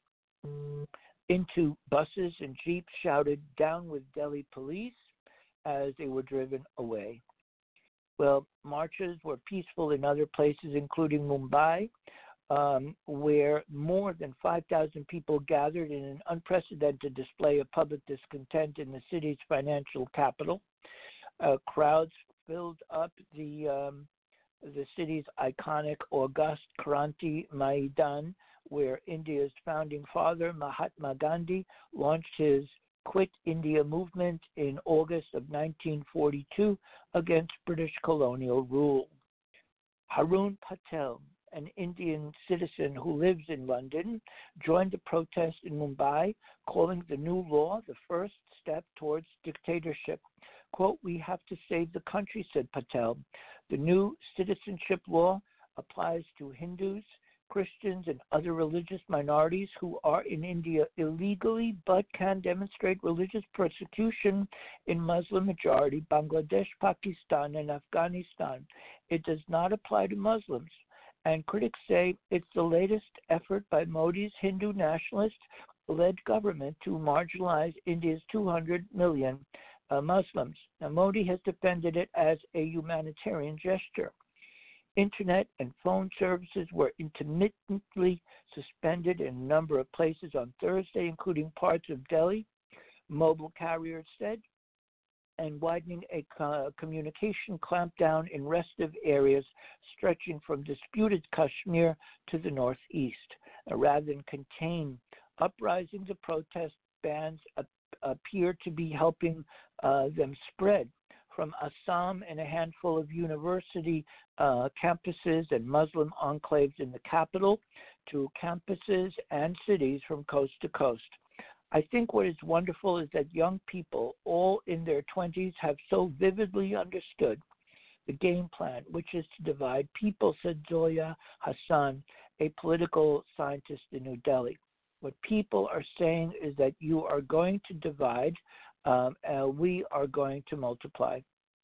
into buses and jeeps shouted, "Down with Delhi police," as they were driven away. Well, marches were peaceful in other places, including Mumbai, um, where more than five thousand people gathered in an unprecedented display of public discontent in the city's financial capital. Uh, crowds filled up the um, the city's iconic August Kranti Maidan, where India's founding father, Mahatma Gandhi, launched his Quit India movement in August of nineteen forty-two against British colonial rule. Harun Patel, an Indian citizen who lives in London, joined the protest in Mumbai, calling the new law the first step towards dictatorship. Quote, we have to save the country, said Patel. The new citizenship law applies to Hindus, Christians, and other religious minorities who are in India illegally but can demonstrate religious persecution in Muslim-majority Bangladesh, Pakistan, and Afghanistan. It does not apply to Muslims, and critics say it's the latest effort by Modi's Hindu nationalist-led government to marginalize India's two hundred million uh, Muslims. Now, Modi has defended it as a humanitarian gesture. Internet and phone services were intermittently suspended in a number of places on Thursday, including parts of Delhi, mobile carriers said, and widening a co- communication clampdown in restive areas stretching from disputed Kashmir to the northeast. Uh, rather than contain uprisings of protest, bans ap- appear to be helping uh, them spread. From Assam and a handful of university uh, campuses and Muslim enclaves in the capital to campuses and cities from coast to coast. I think what is wonderful is that young people, all in their twenties, have so vividly understood the game plan, which is to divide people, said Zoya Hassan, a political scientist in New Delhi. What people are saying is that you are going to divide, Um, uh, we are going to multiply.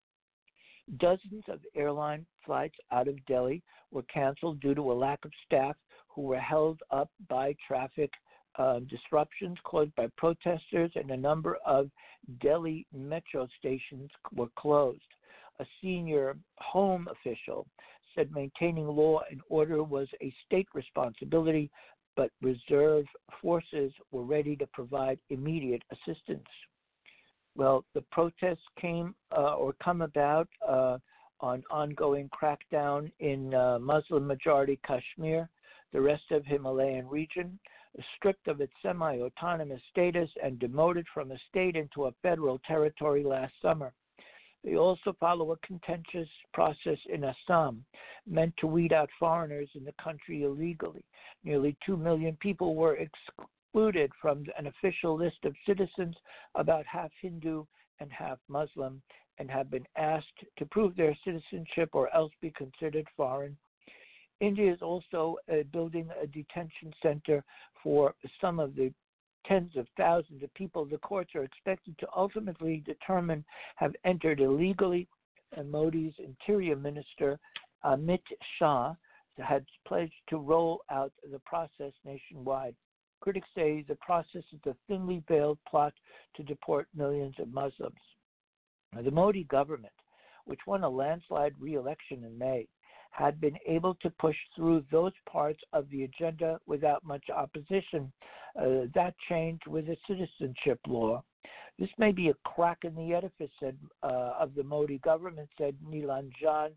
Dozens of airline flights out of Delhi were canceled due to a lack of staff who were held up by traffic uh, disruptions caused by protesters, and a number of Delhi metro stations were closed. A senior home official said maintaining law and order was a state responsibility, but reserve forces were ready to provide immediate assistance. Well, the protests came uh, or come about uh, on ongoing crackdown in uh, Muslim-majority Kashmir, the rest of Himalayan region, stripped of its semi-autonomous status and demoted from a state into a federal territory last summer. They also follow a contentious process in Assam, meant to weed out foreigners in the country illegally. Nearly two million people were excluded from an official list of citizens, about half Hindu and half Muslim, and have been asked to prove their citizenship or else be considered foreign. India is also uh, building a detention center for some of the tens of thousands of people the courts are expected to ultimately determine have entered illegally. And Modi's Interior Minister Amit Shah had pledged to roll out the process nationwide. Critics say the process is a thinly veiled plot to deport millions of Muslims. Now, the Modi government, which won a landslide re-election in May, had been able to push through those parts of the agenda without much opposition. Uh, that changed with the citizenship law. This may be a crack in the edifice said, uh, of the Modi government, said Nilanjan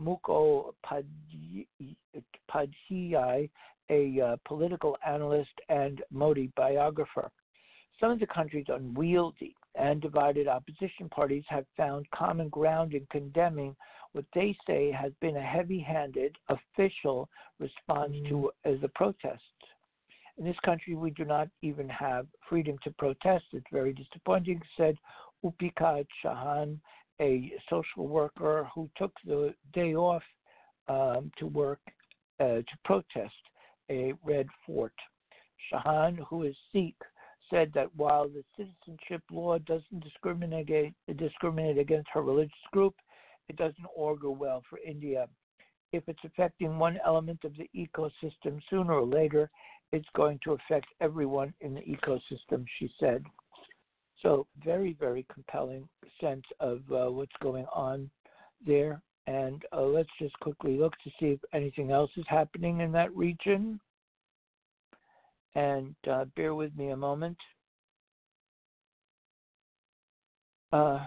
Mukhopadhyay, a uh, political analyst and Modi biographer. Some of the country's unwieldy and divided opposition parties have found common ground in condemning what they say has been a heavy-handed official response to uh, the protests. In this country, we do not even have freedom to protest. It's very disappointing, said Upika Chauhan, a social worker who took the day off um, to work uh, to protest a red fort. Chauhan, who is Sikh, said that while the citizenship law doesn't discriminate, discriminate against her religious group, it doesn't augur well for India. If it's affecting one element of the ecosystem, sooner or later, it's going to affect everyone in the ecosystem, she said. So very, very compelling sense of uh, what's going on there. And uh, let's just quickly look to see if anything else is happening in that region. And uh, bear with me a moment. Uh,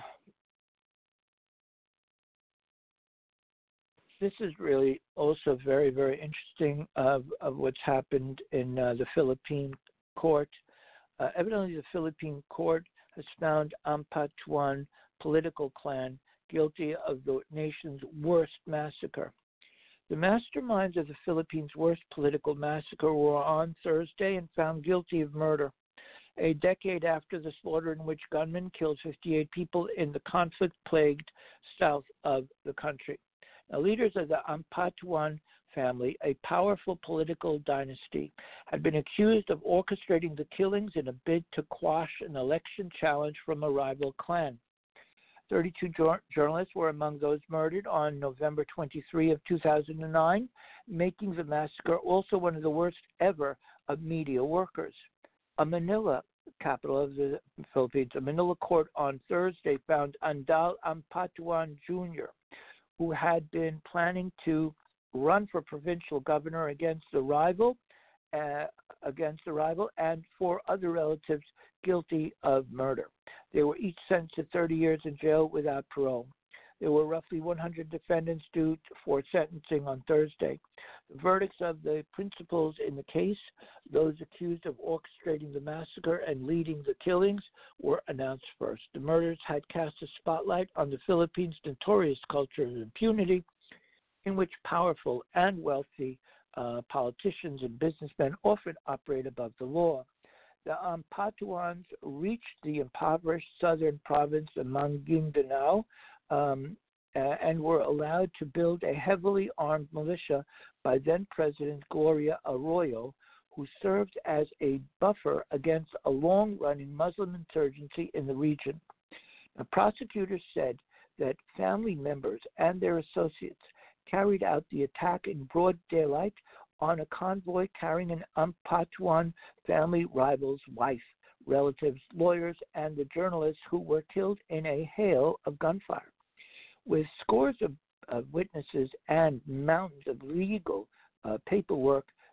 this is really also very, very interesting of, of what's happened in uh, the Philippine court. Uh, evidently, the Philippine court has found Ampatuan political clan guilty of the nation's worst massacre. The masterminds of the Philippines' worst political massacre were on Thursday and found guilty of murder, a decade after the slaughter in which gunmen killed fifty-eight people in the conflict-plagued south of the country. Now, leaders of the Ampatuan family, a powerful political dynasty, had been accused of orchestrating the killings in a bid to quash an election challenge from a rival clan. thirty-two jor- journalists were among those murdered on November twenty-third of two thousand nine, making the massacre also one of the worst ever of media workers. A Manila, capital of the Philippines, a Manila court on Thursday found Andal Ampatuan Junior, who had been planning to run for provincial governor against the rival, uh, against the rival, and four other relatives guilty of murder. They were each sentenced to thirty years in jail without parole. There were roughly one hundred defendants due for sentencing on Thursday. The verdicts of the principals in the case, those accused of orchestrating the massacre and leading the killings, were announced first. The murders had cast a spotlight on the Philippines' notorious culture of impunity, in which powerful and wealthy uh, politicians and businessmen often operate above the law. The Ampatuans reached the impoverished southern province of Maguindanao um, uh, and were allowed to build a heavily armed militia by then-President Gloria Arroyo, who served as a buffer against a long-running Muslim insurgency in the region. The prosecutors said that family members and their associates carried out the attack in broad daylight on a convoy carrying an Ampatuan family rival's wife, relatives, lawyers, and the journalists who were killed in a hail of gunfire. With scores of, of witnesses and mountains of legal uh, paperwork,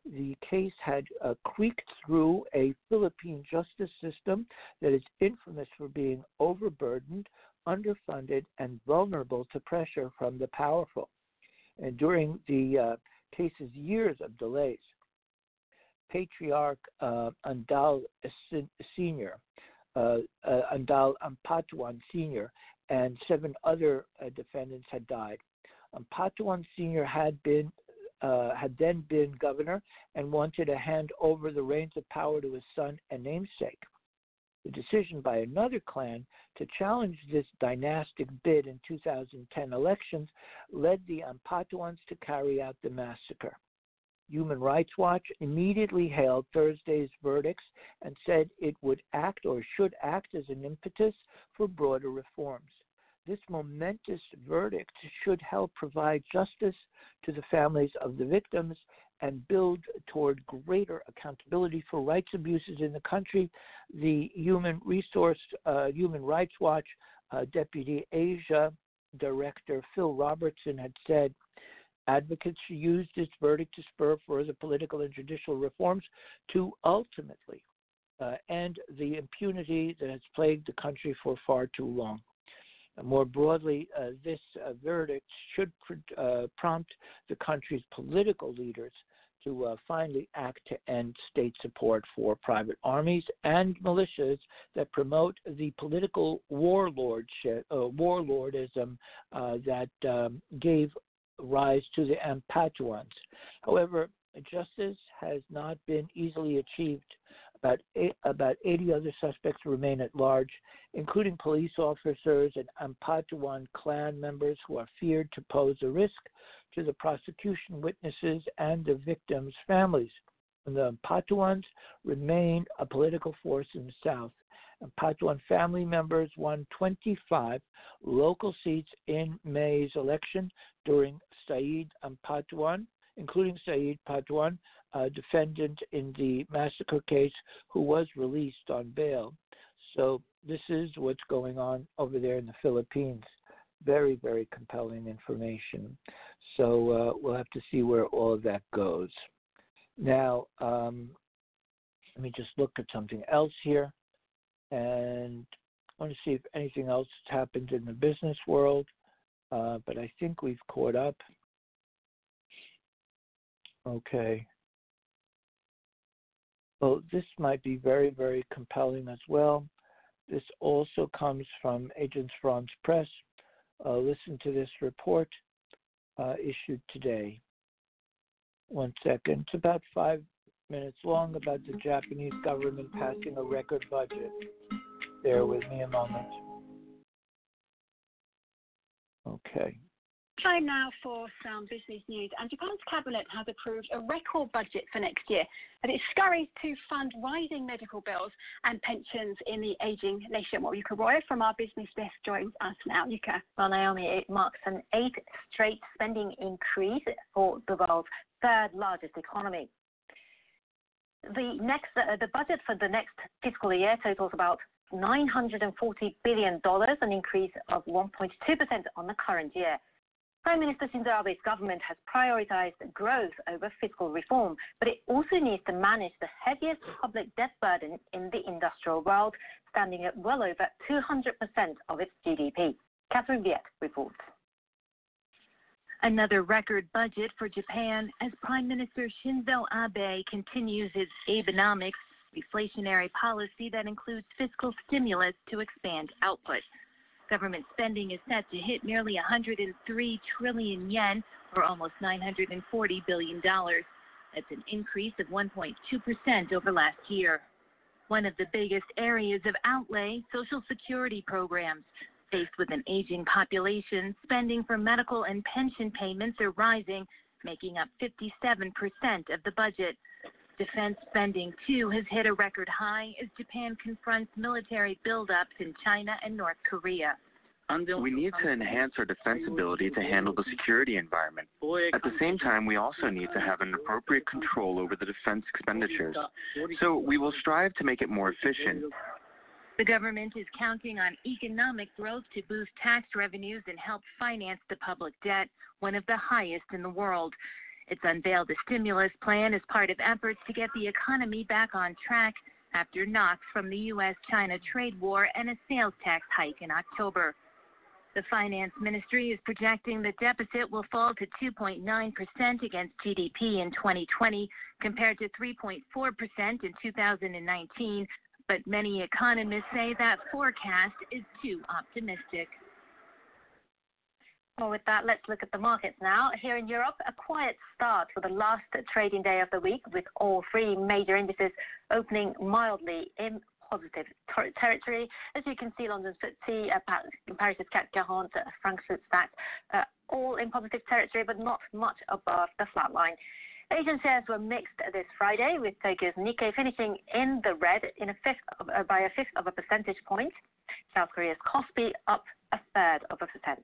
the case had uh, creaked through a Philippine justice system that is infamous for being overburdened, underfunded, and vulnerable to pressure from the powerful. And during the uh, case's years of delays, Patriarch uh, Andal Senior, uh, uh, Andal Ampatuan Senior, and seven other uh, defendants had died. Ampatuan Senior had been uh, had then been governor and wanted to hand over the reins of power to his son and namesake. The decision by another clan to challenge this dynastic bid in two thousand ten elections led the Ampatuans to carry out the massacre. Human Rights Watch immediately hailed Thursday's verdicts and said it would act or should act as an impetus for broader reforms. This momentous verdict should help provide justice to the families of the victims and build toward greater accountability for rights abuses in the country. The Human Resource, uh, Human Rights Watch uh, Deputy Asia Director Phil Robertson had said, advocates used this verdict to spur further political and judicial reforms to ultimately uh, end the impunity that has plagued the country for far too long. More broadly, uh, this uh, verdict should pr- uh, prompt the country's political leaders to uh, finally act to end state support for private armies and militias that promote the political warlordship, uh, warlordism uh, that um, gave rise to the Ampatuans. However, justice has not been easily achieved. About eight, about eighty other suspects remain at large, including police officers and Ampatuan clan members who are feared to pose a risk to the prosecution witnesses and the victims' families. And the Ampatuans remain a political force in the South. Ampatuan family members won twenty-five local seats in May's election during Said Ampatuan, including Said Patuan, a defendant in the massacre case who was released on bail. So this is what's going on over there in the Philippines. Very, very compelling information. So uh, we'll have to see where all of that goes. Now, um, let me just look at something else here. And I want to see if anything else has happened in the business world. Uh, but I think we've caught up. Okay. Well, this might be very, very compelling as well. This also comes from Agence France Presse. Uh, listen to this report uh, issued today. One second. It's about five minutes long about the Japanese government passing a record budget. Bear with me a moment. Okay. Time now for some business news. And Japan's cabinet has approved a record budget for next year, and it scurries to fund rising medical bills and pensions in the aging nation. Well, Yuka Roy from our business desk joins us now. Yuka. Well, Naomi, it marks an eighth straight spending increase for the world's third largest economy. The next, uh, the budget for the next fiscal year totals about nine hundred forty billion dollars, an increase of one point two percent on the current year. Prime Minister Shinzo Abe's government has prioritized growth over fiscal reform, but it also needs to manage the heaviest public debt burden in the industrial world, standing at well over two hundred percent of its G D P. Catherine Viet reports. Another record budget for Japan as Prime Minister Shinzo Abe continues his Abenomics, reflationary policy that includes fiscal stimulus to expand output. Government spending is set to hit nearly one hundred three trillion yen, or almost nine hundred forty billion dollars. That's an increase of one point two percent over last year. One of the biggest areas of outlay, Social Security programs. Faced with an aging population, spending for medical and pension payments are rising, making up fifty-seven percent of the budget. Defense spending, too, has hit a record high as Japan confronts military buildups in China and North Korea. We need to enhance our defense ability to handle the security environment. At the same time, we also need to have an appropriate control over the defense expenditures. So we will strive to make it more efficient. The government is counting on economic growth to boost tax revenues and help finance the public debt, one of the highest in the world. It's unveiled a stimulus plan as part of efforts to get the economy back on track after knocks from the U S China trade war and a sales tax hike in October. The finance ministry is projecting the deficit will fall to two point nine percent against G D P in twenty twenty, compared to three point four percent in two thousand nineteen, but many economists say that forecast is too optimistic. Well, with that, let's look at the markets now. Here in Europe, a quiet start for the last trading day of the week, with all three major indices opening mildly in positive ter- territory. As you can see, London's F T S E, uh, Paris' C A C quarante, uh, Frankfurt's DAX, uh, all in positive territory, but not much above the flat line. Asian shares were mixed this Friday, with Tokyo's Nikkei finishing in the red in a fifth of, uh, by a fifth of a percentage point. South Korea's Kospi up a third of a percent.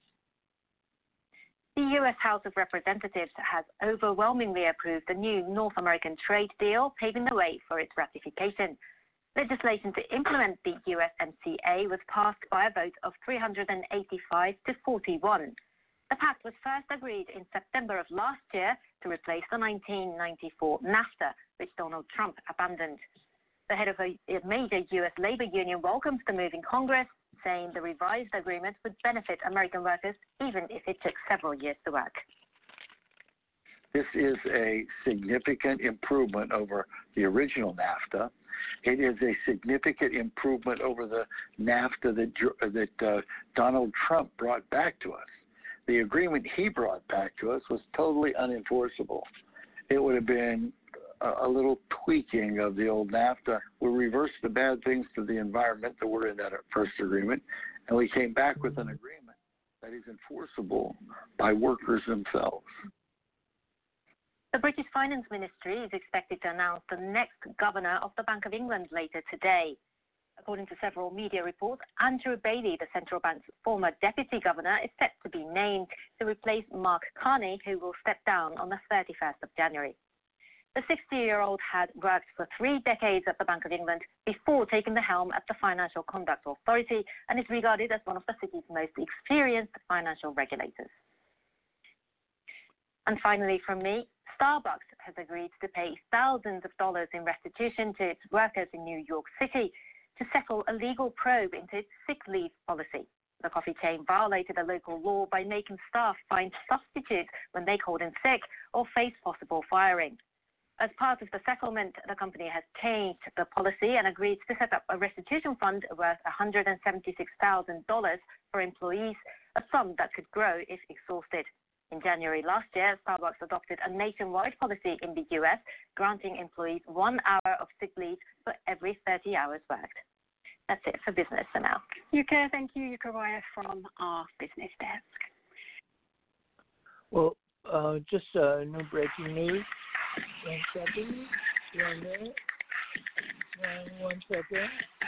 The U S House of Representatives has overwhelmingly approved the new North American trade deal, paving the way for its ratification. Legislation to implement the U S M C A was passed by a vote of three hundred eighty-five to forty-one. The pact was first agreed in September of last year to replace the nineteen ninety-four NAFTA, which Donald Trump abandoned. The head of a major U S labor union welcomes the move in Congress, saying the revised agreement would benefit American workers even if it took several years to work. This is a significant improvement over the original NAFTA. It is a significant improvement over the NAFTA that, that uh, Donald Trump brought back to us. The agreement he brought back to us was totally unenforceable. It would have been a, a little tweaking of the old NAFTA. We reversed the bad things to the environment that were in that first agreement, and we came back with an agreement that is enforceable by workers themselves. The British Finance Ministry is expected to announce the next governor of the Bank of England later today. According to several media reports, Andrew Bailey, the central bank's former deputy governor, is set to be named to replace Mark Carney, who will step down on the thirty-first of January. The sixty-year-old had worked for three decades at the Bank of England before taking the helm at the Financial Conduct Authority and is regarded as one of the city's most experienced financial regulators. And finally from me, Starbucks has agreed to pay thousands of dollars in restitution to its workers in New York City to settle a legal probe into its sick leave policy. The coffee chain violated a local law by making staff find substitutes when they called in sick or face possible firing. As part of the settlement, the company has changed the policy and agreed to set up a restitution fund worth one hundred seventy-six thousand dollars for employees, a sum that could grow if exhausted. In January last year, Starbucks adopted a nationwide policy in the U S, granting employees one hour of sick leave for every thirty hours worked. That's it for business for now. Yuka, thank you, Yuka Raya from our business desk. Well, uh, just uh, new breaking news. One second. One minute. Uh, one second.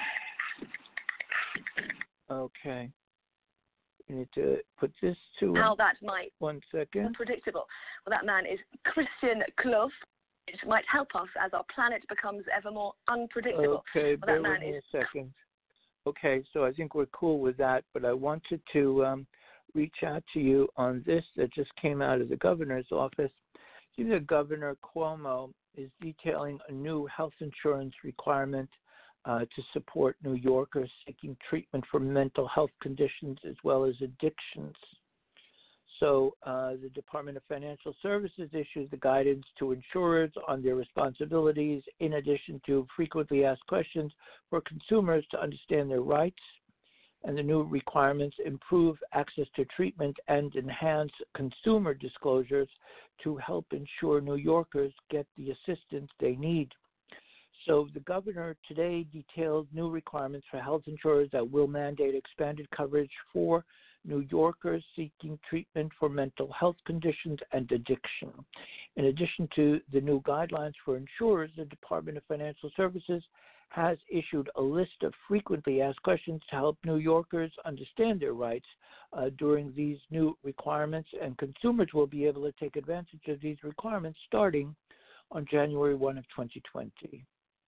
Okay. We need to put this to how that might one second. Unpredictable. Well, that man is Christian Clough. It might help us as our planet becomes ever more unpredictable. Okay, well, bear that man with me is... a second. Okay, so I think we're cool with that, but I wanted to um, reach out to you on this that just came out of the governor's office. See, the Governor Cuomo is detailing a new health insurance requirement Uh, to support New Yorkers seeking treatment for mental health conditions as well as addictions. So uh, the Department of Financial Services issues the guidance to insurers on their responsibilities, in addition to frequently asked questions for consumers to understand their rights. And the new requirements improve access to treatment and enhance consumer disclosures to help ensure New Yorkers get the assistance they need. So the governor today detailed new requirements for health insurers that will mandate expanded coverage for New Yorkers seeking treatment for mental health conditions and addiction. In addition to the new guidelines for insurers, the Department of Financial Services has issued a list of frequently asked questions to help New Yorkers understand their rights uh, during these new requirements, and consumers will be able to take advantage of these requirements starting on January first of twenty twenty.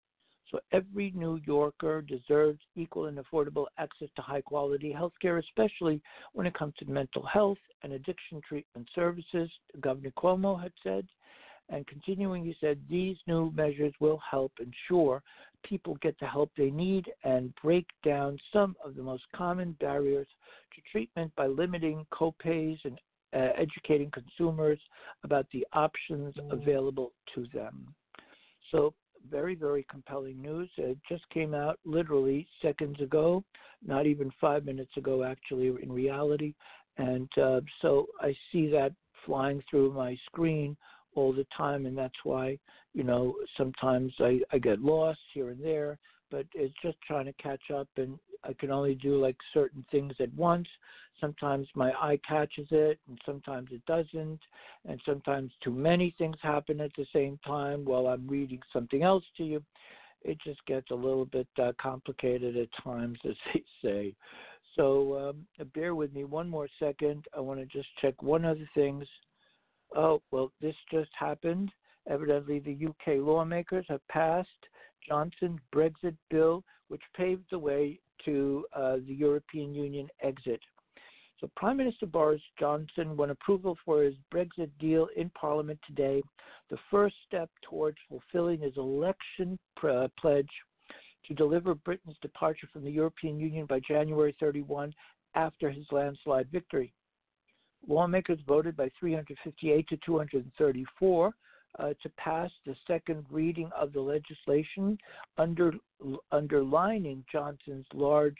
So every New Yorker deserves equal and affordable access to high-quality health care, especially when it comes to mental health and addiction treatment services, Governor Cuomo had said. And continuing, he said, these new measures will help ensure people get the help they need and break down some of the most common barriers to treatment by limiting copays and uh, educating consumers about the options available to them. So very, very compelling news. It just came out literally seconds ago, not even five minutes ago, actually, in reality. And uh, so I see that flying through my screen all the time, and that's why, you know, sometimes I, I get lost here and there, but it's just trying to catch up, and I can only do like certain things at once. Sometimes my eye catches it, and sometimes it doesn't, and sometimes too many things happen at the same time while I'm reading something else to you. It just gets a little bit uh, complicated at times, as they say. So um, bear with me one more second. I want to just check one other things. Oh, well, this just happened. Evidently, the U K lawmakers have passed Johnson's Brexit bill, which paved the way to uh, the European Union exit. So Prime Minister Boris Johnson won approval for his Brexit deal in Parliament today, the first step towards fulfilling his election pr- pledge to deliver Britain's departure from the European Union by January thirty-first after his landslide victory. Lawmakers voted by three hundred fifty-eight to two hundred thirty-four uh, to pass the second reading of the legislation, under, underlining Johnson's large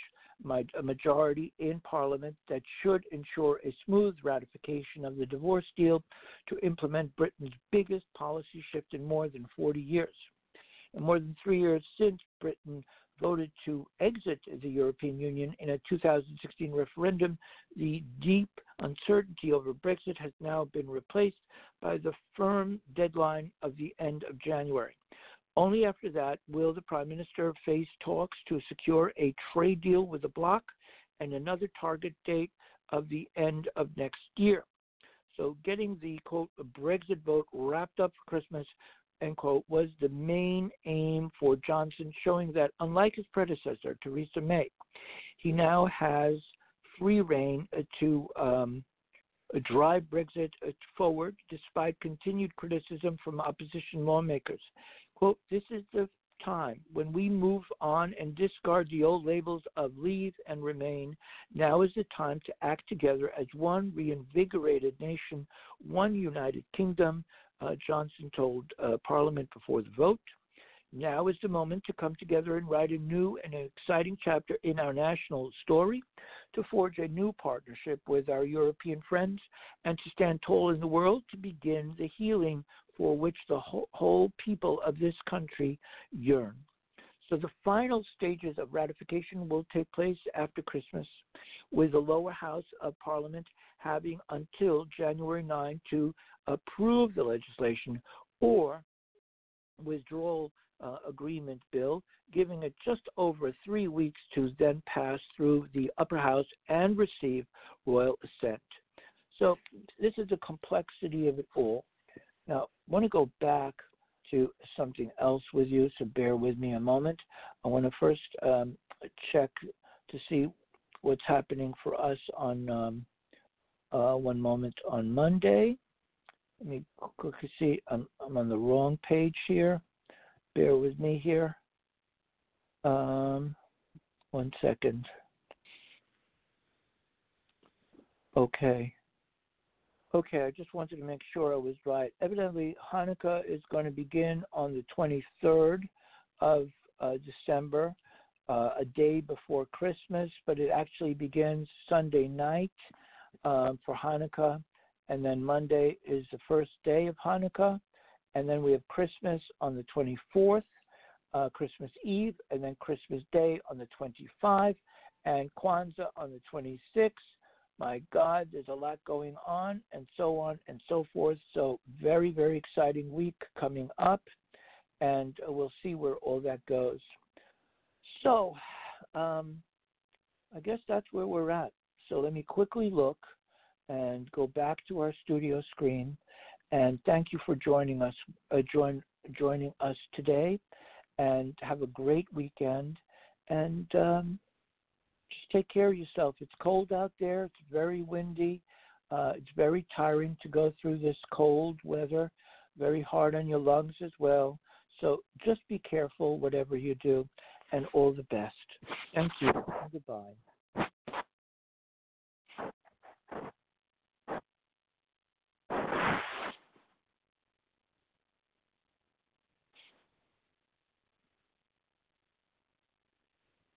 majority in Parliament that should ensure a smooth ratification of the divorce deal to implement Britain's biggest policy shift in more than forty years. In more than three years since Britain voted to exit the European Union in a two thousand sixteen referendum, the deep uncertainty over Brexit has now been replaced by the firm deadline of the end of January. Only after that will the Prime Minister face talks to secure a trade deal with the bloc and another target date of the end of next year. So getting the, quote, Brexit vote wrapped up for Christmas, end quote, was the main aim for Johnson, showing that unlike his predecessor, Theresa May, he now has free rein to um, drive Brexit forward despite continued criticism from opposition lawmakers. Quote, this is the time when we move on and discard the old labels of leave and remain. Now is the time to act together as one reinvigorated nation, one united kingdom, uh, Johnson told uh, Parliament before the vote. Now is the moment to come together and write a new and exciting chapter in our national story, to forge a new partnership with our European friends, and to stand tall in the world to begin the healing for which the whole, whole people of this country yearn. So the final stages of ratification will take place after Christmas, with the lower house of Parliament having until January ninth to approve the legislation or withdrawal uh, agreement bill, giving it just over three weeks to then pass through the upper house and receive royal assent. So this is the complexity of it all. Now, I want to go back to something else with you, so bear with me a moment. I want to first um, check to see what's happening for us on um, uh, one moment on Monday. Let me quickly see. I'm, I'm on the wrong page here. Bear with me here. Um, one second. Okay. Okay, I just wanted to make sure I was right. Evidently, Hanukkah is going to begin on the twenty-third of uh, December, uh, a day before Christmas, but it actually begins Sunday night um, for Hanukkah, and then Monday is the first day of Hanukkah, and then we have Christmas on the twenty-fourth, uh, Christmas Eve, and then Christmas Day on the twenty-fifth, and Kwanzaa on the twenty-sixth. My God, there's a lot going on, and so on and so forth. So very, very exciting week coming up, and we'll see where all that goes. So um, I guess that's where we're at. So let me quickly look and go back to our studio screen, and thank you for joining us, uh, join, joining us today. and have a great weekend. And um, just take care of yourself. It's cold out there. It's very windy. Uh, it's very tiring to go through this cold weather, very hard on your lungs as well. So just be careful whatever you do, and all the best. Thank you. Goodbye.